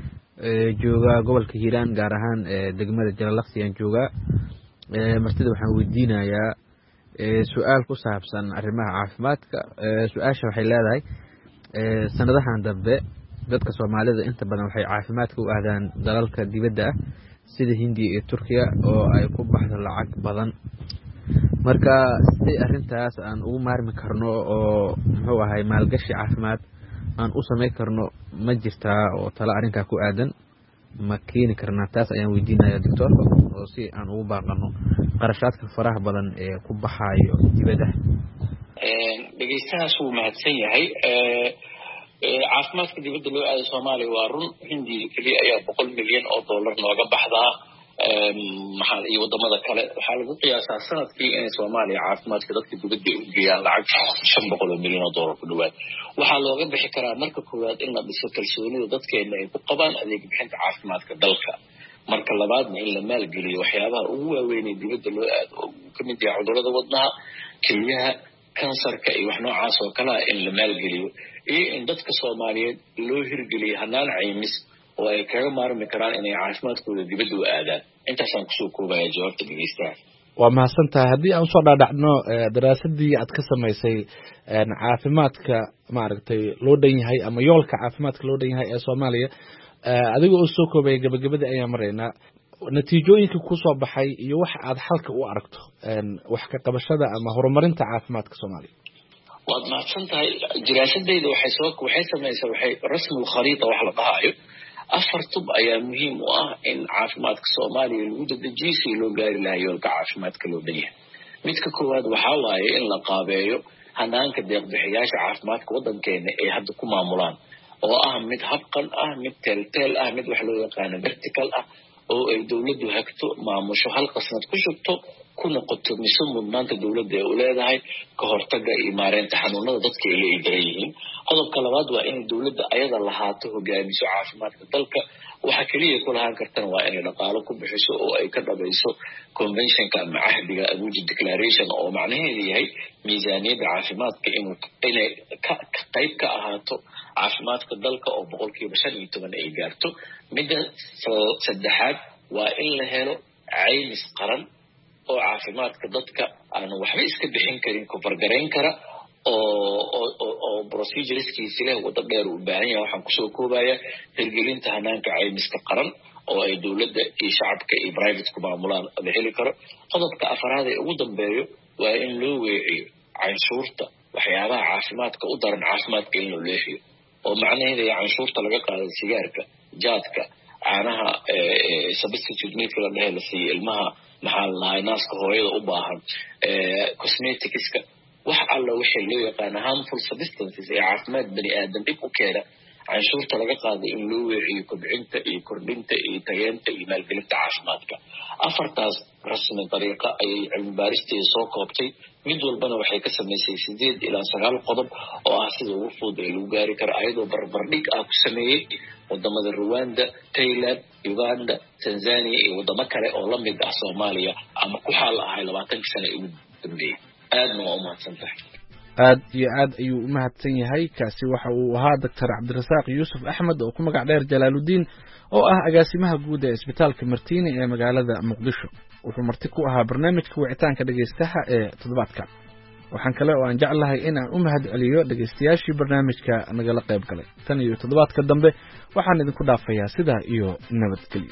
jooga gobolka Hiiraan gaar ahaan degmada Jalalaqsi aan joogaa martida waxaan weydiinayaa su'aal ku saabsan arrimaha caafimaadka su'aasha waxay leedahay sanadahan dambe dadka Soomaalida inta badan waxay caafimaadka u aadaan dalalka dibadda sida Hindiya iyo Turkiya oo ay ku baxdo lacag badan marka si arintaas aan ugu maarmi karno oo muxuu ahay maalgashi caafimaad aan u sameey karno ma jirtaa oo tala arinka ku aadan ma keeni karnaa taas ayaan weydiinayaa doctorka oo si aan ugu baaqano qarashaadka faraha badan ee ku baxayo dibadda
dhegeystahaas uu mahadsan yahay caafimaadka dibadda loo aaday Soomaaliya waa run Hindiya kaliya ayaa $100 milyan nooga baxdaa maxaa iyo wadamada kale waxaa lagu qiyaasaa sanadkii in Soomaaliya caafimaadka dadka dibadda u geeyaan lacag $500 milyan ku dhawaad waxaa looga bixi karaa marka koowaad in la dhiso kalsoonida dadkeena ay ku qabaan adeeg bixinta caafimaadka dalka marka labaadna in la maalgeliyo waxyaabaha ugu waaweyn ee dibadda loo aado oo ka mid yahay cudurrada wadnaha keliyaha kansarka iyo wax noocaas oo kale in la maalgeliyo iyo in dadka Soomaaliyeed loo hirgeliyo hanaan caymis oo ay kaga maarmi karaan inay caafimaadkooda dibadda u aadaan intaasaan kusoo koobaya jawaabta dhegeystaha
waa mahadsan tahay haddii aan usoo dhaadhacno daraasadii aad ka samaysay caafimaadka maaragtay loo dhan yahay ama yoolka caafimaadka loo dhan yahay ee Soomaaliya adiga oo soo koobaya gabagabada ayaan maraynaa natiijooyinka ku soo baxay iyo wax aad xalka u aragto wax ka qabashada ama horumarinta caafimaadka Soomaaliya
waad mahadsan tahay diraasadayda waxay samaysay waxay rasmi khariita wax la dhahayo afar tub ayaa muhiim u ah in caafimaadka Soomaaliya lagu dedejiyo si loo gaari lahayo yoolka caafimaadka loo dhan yahay midka koowaad waxaa waaye in la qaabeeyo hanaanka deeq-bixiyaasha caafimaadka waddankeena ee hadda ku maamulaan oo ah mid habqan ah mid teel ah mid wax loo yaqaano vertical ah oo ay dawladdu hagto maamusho hal qasnad ku shubto ku noqoto mise mudnaanta dawladda ay u leedahay ka hortagga iyo maareynta xanuunada dadka ay leeyihiin yihiin qodobka labaad waa in dawladda ayada lahaato hogaamiso caafimaadka dalka waxa kaliya ku lahaan kartana waa inay dhaqaalo ku bixiso oo ay ka dhabayso conventionka ama cahdiga Abuja Declaration oo macnaheedu yahay miisaaniyadda caafimaadka inay ka qayb ka ahaato caafimaadka dalka oo 15% ay gaarto midda saddexaad waa in la helo caymis qaran oo caafimaadka dadka aan waxba iska bixin karin ku fargarayn kara oo procedureskiisa leh wada dheer u baahan yahay waxaan kusoo koobaya hirgelinta hanaanka caymiska qaran oo ay dawladda iyo shacabka iyo private ku maamulaan la heli karo qodobka afaraad ee ugu dambeeyo waa in loo weeciyo canshuurta waxyaabaha caafimaadka u daran caafimaadka in loo leexiyo oo macnaheedu ay canshuurta laga qaado sigaarka jaadka caanaha substitute meat la dhahay la siiyo ilmaha maxaa lahaay naaska hooyada u baahan cosmeticska wax alla wixii loo yaqaan harmful substances ee caafimaad bani aadam dhib u keena canshuurta laga qaaday in loo weeciyo kobcinta iyo kordhinta iyo tageenta iyo maalgelinta caafimaadka. afartaas rasmi dariiqa ayay cilmi baaristeeda soo koobtay. mid walbana waxay ka samaysay 8 ilaa 9 qodob oo ah sida ugu fudud ee lagu gaari karo, ayadoo barbardhig ah ku sameeyey wadamada Rwanda, Thailand, Uganda, Tanzania iyo wadamo kale oo la mid ah Soomaaliya ama ku xaal ahay 20 sano ugu dambeeyay. aadna waa u mahadsantahay.
aad iyo aad ayuu u mahadsan yahay. kaasi waxa uu ahaa Dr. Cabdirasaaq Yuusuf Axmed oo ku magac dheer Jalaaludiin oo ah agaasimaha guud ee isbitaalka Martiini ee magaalada Muqdisho. wuxuu marti ku ahaa barnaamijka wicitaanka dhageystaha ee toddobaadka. waxaan kale oo aan jeclahay in aan u mahadceliyo dhageystayaashii barnaamijka nagala qayb galay. tan iyo toddobaadka dambe waxaan idinku dhaafayaa sidaa iyo nabadgelyo.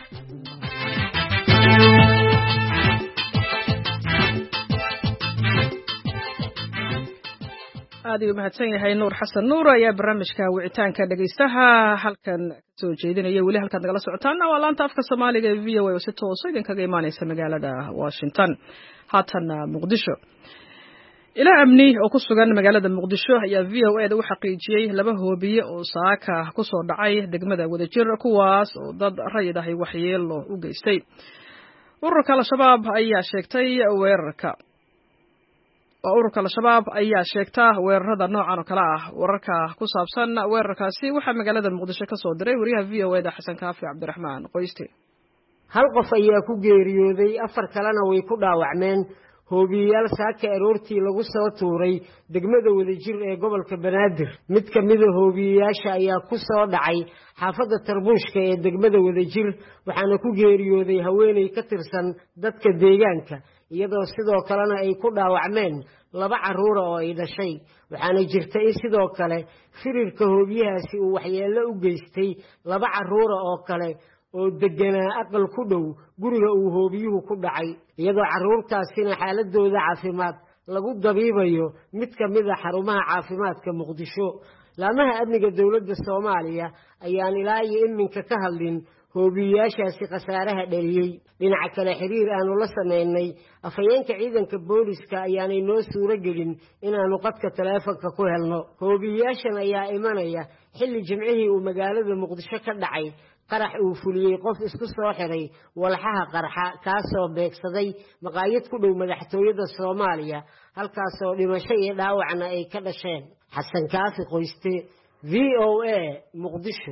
aad ayuu mahadsan yahay Nuur Xasan Nuur ayaa barnaamijka wicitaanka dhageystaha halkan soo jeedinaya. weli halkaad nagala socotaan waa laanta afka Soomaaliga ee VOA oo si toos ah idinkaga imaanaysa magaalada Washington. haatana Muqdisho. ilaa amni oo ku sugan magaalada Muqdisho ayaa VOA u xaqiijiyay 2 hoobiye oo saaka ku soo dhacay degmada Wadajir, kuwaas oo dad rayid ah waxyeelo u geystay. ururka Al-Shabaab ayaa sheegtay weerarka ururka Al-Shabaab ayaa sheegta weerarada noocan oo kale ah. wararka ku saabsan weerarkaasi waxaa magaalada Muqdisho ka soo diray wariyaha VOA Xasan Kaafi Cabdiraxmaan Qoyste.
hal qof ayaa ku geeriyooday, 4 kalena way ku dhaawacmeen hoobiyaal saaka aroortii lagu soo tuuray degmada Wadajir ee gobolka Banaadir. mid ka mid ah hoobiyaasha ayaa ku soo dhacay xaafadda Tarbuushka ee degmada Wadajir, waxaana ku geeriyooday haweeney ka tirsan dadka deegaanka, iyadoo sidoo kalena ay ku dhaawacmeen 2 carruur oo ay dhashay. waxaana jirta in sidoo kale firirka hoobiyahaasi uu waxyeello u geystay 2 carruur oo kale oo deganaa aqal ku dhow guriga uu hoobiyuhu ku dhacay, iyadoo carruurtaasina xaaladooda caafimaad lagu dabiibayo mid ka mid ah xarumaha caafimaadka Muqdisho. laamaha amniga dowladda Soomaaliya ayaan ilaa iyo iminka ka hadlin hoobiyaashaasi khasaaraha dhaliyey. dhinaca kale xiriir aanu la sameynay afhayeenka ciidanka booliska ayaanay noo suuro gelin inaanu qadka taleefanka ku helno. hoobiyaashan ayaa imanaya xilli jimcihii uu magaalada Muqdisho ka dhacay qarax uu fuliyey qof isku soo xiray walxaha qarxa, kaasoo beegsaday maqaayad ku dhow madaxtooyada Soomaaliya, halkaasoo dhimasho iyo dhaawacna ay ka dhasheen. Xasan Kaafi Qoyste, VOA Muqdisho.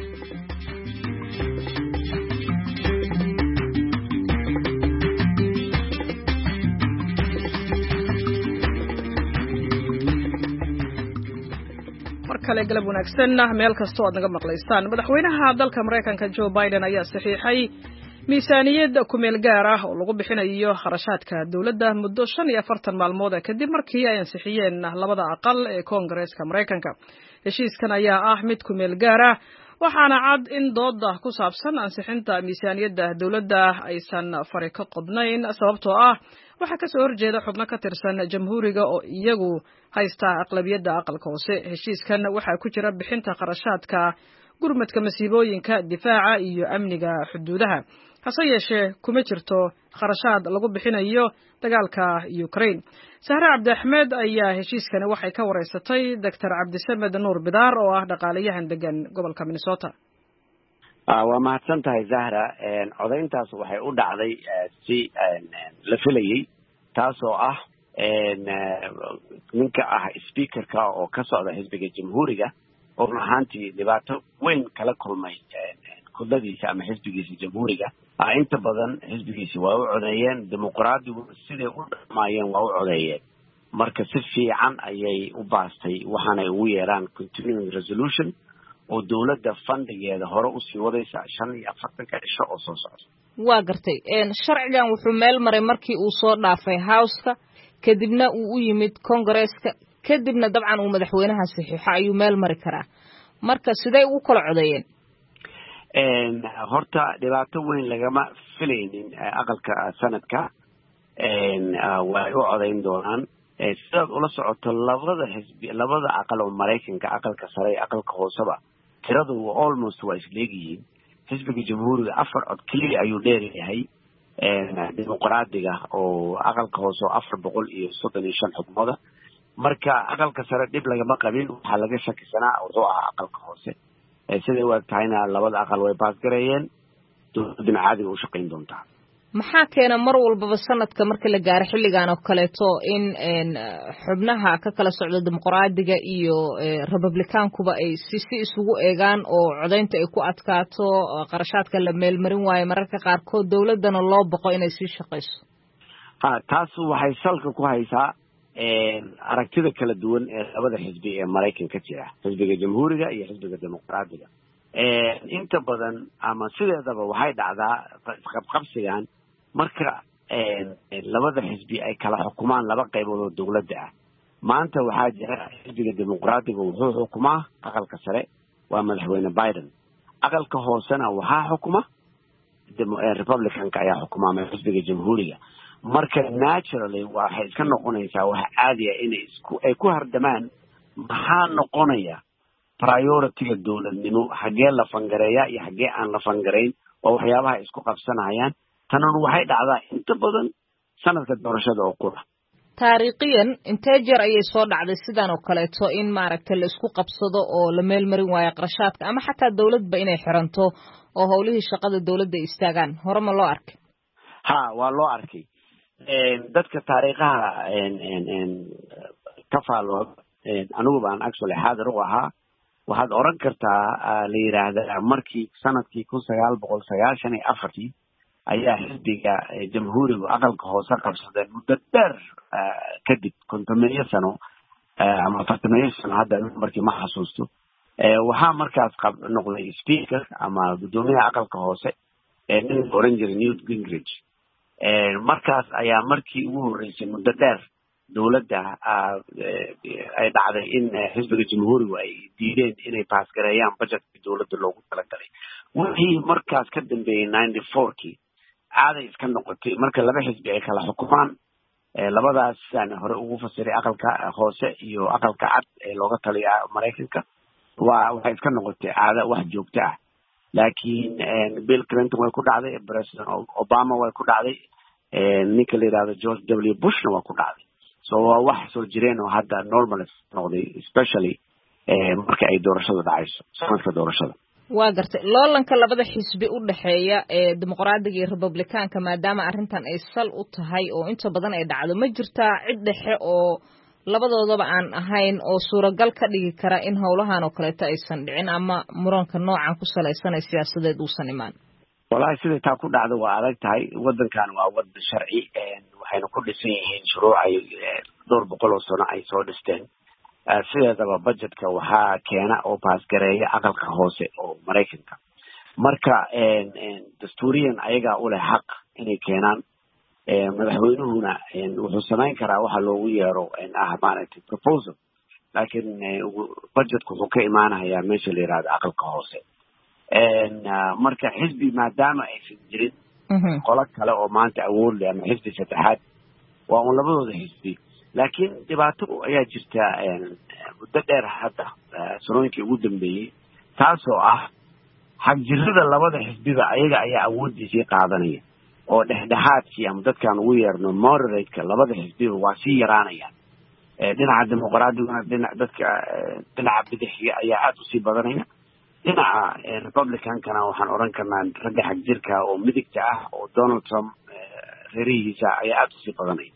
kale galab wanaagsan meel kasta oo aad naga maqlaysaan. madaxweynaha dalka Mareykanka Joe Biden ayaa saxiixay miisaaniyad ku meel gaar ah oo lagu bixinayo kharashaadka dawladda muddo 45 maalmood kadib markii ay ansixiyeen 2 aqal ee Koongareeska Mareykanka. heshiiskan ayaa ah mid ku meel gaar ah, waxaana cad in dooda ku saabsan ansixinta miisaaniyadda dawladda aysan fari ka qodnayn sababtoo ah waxa ka soo horjeeda xubno ka tirsan jamhuuriga oo iyagu haysta aqlabiyadda aqalka hoose. heshiiskan waxa ku jira bixinta kharashaadka gurmadka masiibooyinka, difaaca iyo amniga xuduudaha. hase yeeshee kuma jirto kharashaad lagu bixinayo dagaalka Ukraine. Sahra Cabdi Axmed ayaa heshiiskan waxay ka wareysatay Dr. Cabdisamed Nuur Bidaar oo ah dhaqaalayahan degan gobolka Minnesota.
waa mahadsantahay Zahra. codayntaas waxay u dhacday si la filayay, taasoo ah ninka ah speakerka oo ka socda xisbiga jamhuuriga oo ahaantii dhibaato weyn kala kulmay kudadiisa ama xisbigiisa jamhuuriga. inta badan xisbigiisa waa u codeeyeen, dimuqraadigu siday u dhamaayeen waa u codeeyeen. marka si fiican ayay u baastay waxaanay ugu yeeraan continuing resolution oo dawladda fandigeeda hore u sii wadaysa 45 cisho oo soo socda.
waa gartay sharcigan wuxuu meel maray markii uu soo dhaafay House-ka, kadibna uu u yimid Congress-ka, kadibna dabcan uu madaxweynaha saxiixo ayuu meel mari karaa. marka sidee ugu kala codeeyeen?
horta dhibaato weyn lagama filaynin aqalka sanadka. way u codeyn doonaan sidaad ula socoto labada aqal oo Mareykanka, aqalka sare aqalka hooseba tiradu almost waa isleeyihiin. xisbiga jamhuuriga 4 cod kaliya ayuu dheeryahay dimuqraadiga oo aqalka hoose 435 xubnooda. marka aqalka sare dib lagama qabin, waxaa laga shakisanaa wuxuu ahaa aqalka hoose. siday u eg tahayna labada aqal way baasgareeyeen dowladduna caadiga u shaqayn doontaa.
maxaa keena mar walbaba sanadka marka la gaaro xilligan oo kaleeto in xubnaha ka kala socda dimuqraadiga iyo republicaankuba ay si isugu eegaan oo codaynta ay ku adkaato qarashaadka la meelmarin waayo mararka qaarkood dowladdana loo boqo inay sii shaqayso?
taas waxay salka ku haysaa aragtida kala duwan ee labada xisbi ee Maraykanka jira, xisbiga jamhuuriga iyo xisbiga dimuqraadiga. inta badan ama sideedaba waxay dhacdaa qabqabsigan marka labada xisbi ay kala xukumaan laba qaybood oo dowladda ah. maanta waxaa jira xisbiga dimuqraadiga wuxuu xukumaa aqalka sare, waa madaxweyne Biden. aqalka hoosena waxaa xukuma republicanka ayaa xukumaa xisbiga jamhuuriga. marka naturally waxay iska noqonaysaa wax caadi ah in ay ku hardamaan maxaa noqonaya priority-ga dowladnimo, xagee la fangareeyaa iyo xagee aan la fangarayn, oo waxyaabaha isku qabsanayaan. tanuna waxay dhacdaa inta badan sanadka doorashada oo qura.
taariikhiyan intee jeer ayay soo dhacday sidan oo kaleeto in maaragtay la isku qabsado oo la meel marin waayo qarashaadka ama xataa dowladba inay xiranto oo howlihii shaqada dowladda ay istaagaan? hore ma loo arkay?
waa loo arkay. dadka taariikhaha ka faalo anigu baan actually xaadir u ahaa. waxaad oran kartaa la yiraahdaa markii sanadkii 1994 ayaa xisbiga jamhuuriga aqalka hoose qabsadeen muddo dheer kadib 50 sano ama 40 sano hadda markii ma xasuusto. waxaa markaas noqday speaker ama gudoomiyaha aqalka hoose nin oran jiray Newt Gingrich. markaas ayaa markii ugu horeysay muddo dheer dowladda ay dhacday in xisbiga jamhuuriga ay diideen inay baasgareeyaan budgetka dowladda loogu talagalay. wixii markaas ka dambeeyay 94kii caaday iska noqotay marka laba xisbi ay kala xukumaan. labadaas aan hore ugu fasiray aqalka hoose iyo aqalka cad ee looga taliya Maraykanka waxay iska noqotay caada wax joogto ah. laakiin Bill Clinton way ku dhacday, President Obama way ku dhacday, ninka la yiraahdo George W. Bushna waa ku dhacday. so waa wax soo jireen oo hadda normal noqday, especially marka ay doorashada dhacayso, sanadka doorashada.
waa gartay loolanka labada xisbi u dhaxeeya ee dimuqraadiga iyo republicaanka maadaama arrintan ay sal u tahay oo inta badan ay dhacdo, ma jirtaa cid dhexe oo labadoodaba aan ahayn oo suuragal ka dhigi kara in howlahan oo kaleeto aysan dhicin ama muranka noocan ku salaysan ee siyaasadeed uusan imaan?
walahi sida taa ku dhacda waa adag tahay. wadankan waa wadan sharci, waxayna ku dhisan yihiin shuruuc ay dhowr boqol oo sano ay soo dhisteen. sideedaba budgetka waxaa keena oo baasgareeya aqalka hoose oo Maraykanka. marka dastuuriyan ayagaa u leh xaq inay keenaan. madaxweynuhuna wuxuu samayn karaa waxa loogu yeero maaragtay proposal, laakiin budgetku wuxuu ka imaanayaa meesha la yiraahdo aqalka hoose. marka xisbi maadaama aysan jirin qolo kale oo maanta awood leh ama xisbi saddexaad, waa un labadooda xisbi. laakiin dhibaato ayaa jirta muddo dheer hadda sanooyinkii ugu dambeeyey, taasoo ah xagjirada labada xisbiba ayaga ayaa awooddiisii qaadanaya, oo dhexdhexaadkii ama dadkaan ugu yeerno moderate-ka labada xisbiba waa sii yaraanayaan. dhinaca dimuqraadiga dhinaca bidixiga ayaa aad usii badanaya. dhinaca republicankana waxaan oran karnaa ragga xagjirka oo midigta ah oo Donald Trump reerihiisa ayaa aad usii badanaya.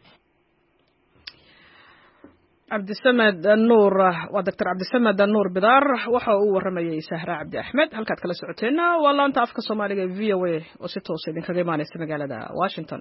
cabdisamed nuur waa Dr. cabdisamed nuur bidaar waxa uu waramayay Sahra Cabdi Axmed. halkaad kala socoteena waa laanta afka Soomaaliga ee VOA oo si toos ah idinkaga imaanaysa magaalada Washington.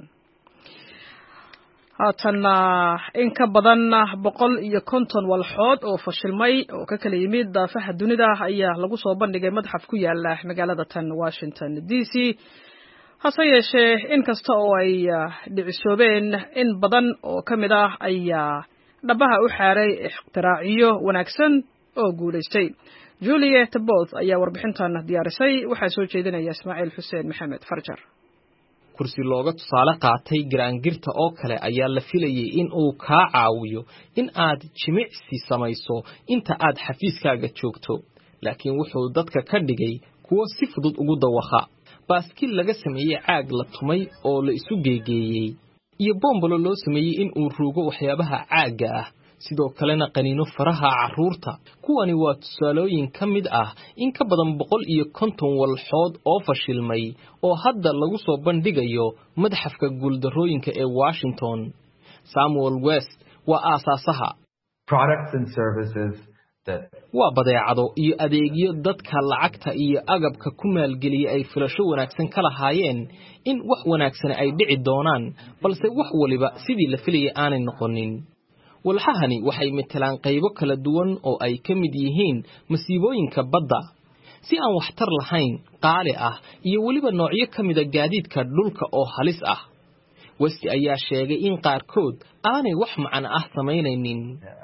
haatana in ka badan 150 walxood oo fashilmay oo ka kala yimid daafaha dunida ayaa lagu soo bandhigay madxaf ku yaala magaalada tan Washington DC. hase yeeshee inkasta oo ay dhicisoobeen in badan oo kamid ah ayaa dhabaha u xaaray ikhtiraacyo wanaagsan oo guuleystay. Juliet Both ayaa warbixintan diyaarisay. waxaa soo jeedinaya Ismaaciil Xuseen Maxamed Farjar.
kursi looga tusaale qaatay giraangirta oo kale ayaa la filayay in uu kaa caawiyo in aad jimicsi samayso inta aad xafiiskaaga joogto, laakiin wuxuu dadka ka dhigay kuwo si fudud ugu dawaqa. baaskiil laga sameeyey caag la tumay oo la isu geegeeyey iyo boombalo loo sameeyey in uu ruugo waxyaabaha caagga ah sidoo kalena qaniino faraha carruurta. Kuwani waa tusaalooyin ka mid ah in ka badan 150 walxood oo fashilmay oo hadda lagu soo bandhigayo madxafka guuldarrooyinka ee Washington. Samuel West waa aasaasaha
products and services
waa badeecado iyo adeegyo dadka lacagta iyo agabka ku maalgeliya ay filasho wanaagsan ka lahaayeen in wax wanaagsan ay dhici doonaan, balse wax waliba sidii la filayay aanay noqonin. Walxahani waxay metelaan qaybo kala duwan oo ay ka mid yihiin masiibooyinka badda, si aan waxtar lahayn, qaali ah, iyo waliba noocyo ka mid ah gaadiidka dhulka oo halis ah. West ayaa sheegay in qaarkood aanay wax macno ah samaynaynin.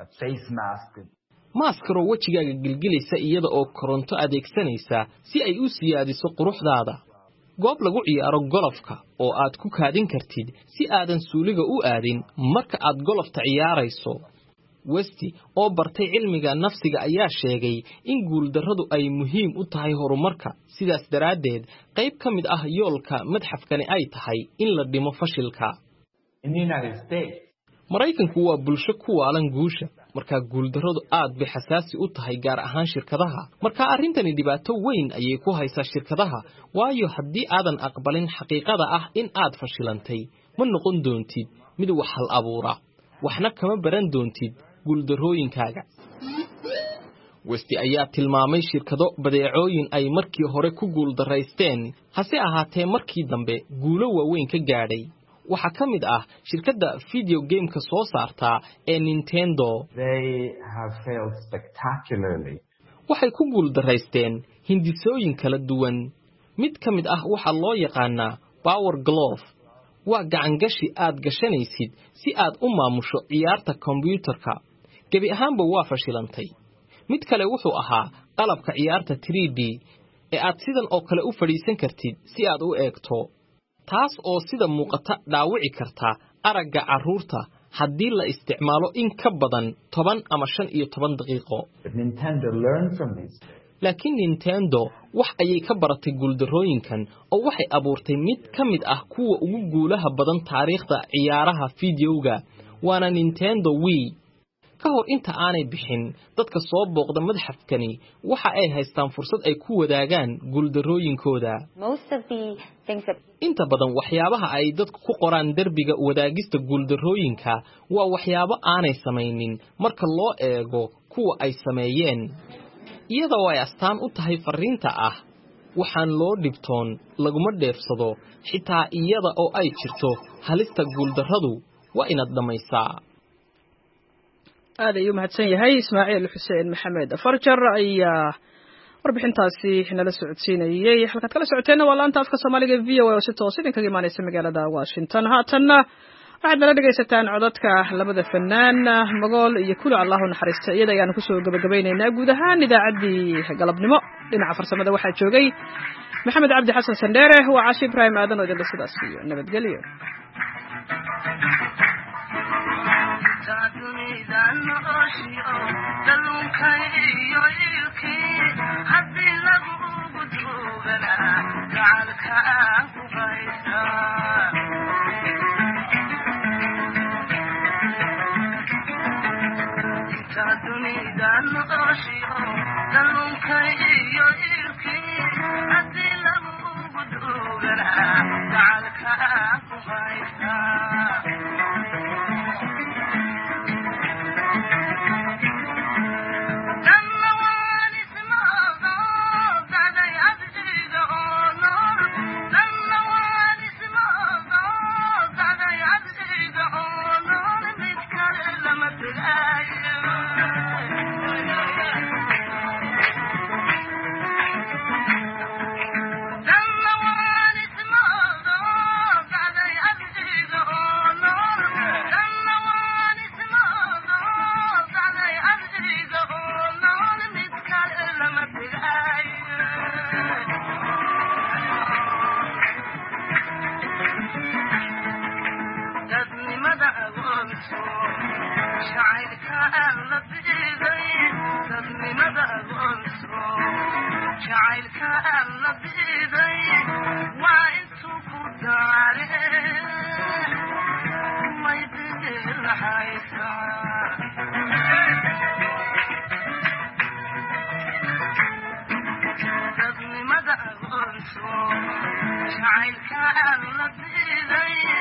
maaskaro wajigaaga gilgilaysa iyada oo koronto adeegsanaysa si ay u siyaadiso quruxdaada. goob lagu ciyaaro golofka oo aad ku kaadin kartid si aadan suuliga u aadin marka aad golofta ciyaarayso. West oo bartay cilmiga nafsiga ayaa sheegay in guuldarradu ay muhiim u tahay horumarka, sidaas daraaddeed qayb ka mid ah yoolka madxafkani ay tahay in la dhimo fashilka. Maraykanku waa bulsho ku waalan guusha, marka guuldarradu aad bay xasaasi u tahay gaar ahaan shirkadaha. Marka arrintani dhibaato weyn ayay ku haysaa shirkadaha, waayo haddii aadan aqbalin xaqiiqada ah in aad fashilantay, ma noqon doontid mid wax hal abuura, waxna kama baran doontid guuldarrooyinkaaga. West ayaa tilmaamay shirkado badeecooyin ay markii hore ku guuldaraysteen, hase ahaatee markii dambe guulo waaweyn ka gaadhay. waxaa ka mid ah shirkadda video game-ka soo saarta ee Nintendo. waxay ku guuldaraysteen hindisooyin kala duwan. mid ka mid ah waxaa loo yaqaanaa Power Glove. waa gacangashi aad gashanaysid si aad u maamusho ciyaarta kombiyuutarka. gebi ahaanba waa fashilantay. mid kale wuxuu ahaa qalabka ciyaarta 3D ee aad sidan oo kale u fadhiisan kartid si aad u eegto, taas oo sida muuqata dhaawici karta aragga carruurta haddii la isticmaalo in ka badan 10 ama 15 daqiiqo. laakiin Nintendo wax ayay ka baratay guuldarrooyinkan oo waxay abuurtay mid ka mid ah kuwa ugu guulaha badan taariikhda ciyaaraha fiidiyowga, waana Nintendo Wii. ka hor inta aanay bixin, dadka soo booqda madxafkani waxa ay haystaan fursad ay ku wadaagaan guuldarrooyinkooda. inta badan waxyaabaha ay dadku ku qoraan derbiga wadaagista guuldarrooyinka waa waxyaabo aanay samaynin marka loo eego kuwa ay sameeyeen, iyadoo ay astaan u tahay fariinta ah waxaan loo dhibtoon laguma dheefsado. xitaa iyada oo ay jirto halista guuldarradu waa inaad dhamaysaa.
aad ayuu mahadsan yahay Ismaaciil Xuseen Maxamed Farjar ayaa warbixintaasi nala socodsiinayay. halkaad kala socoteen waa laanta afka Soomaaliga VOA oo si toos ah idinkaga imaanaysa magaalada Washington. haatanna waxaad nala dhagaysataan codadka labada fanaan Magool iyo Kulu Allahu naxariista. iyada ayaan ku soo gabagabaynaynaa guud ahaan idaacaddii galabnimo. dhinaca farsamada waxaa joogay Maxamed Cabdi Xasan Sandheere, waa Caashi Ibraahim Aadan oo idin sidaas iyo nabadgelyo.
Hi, jacaylkaan la diiday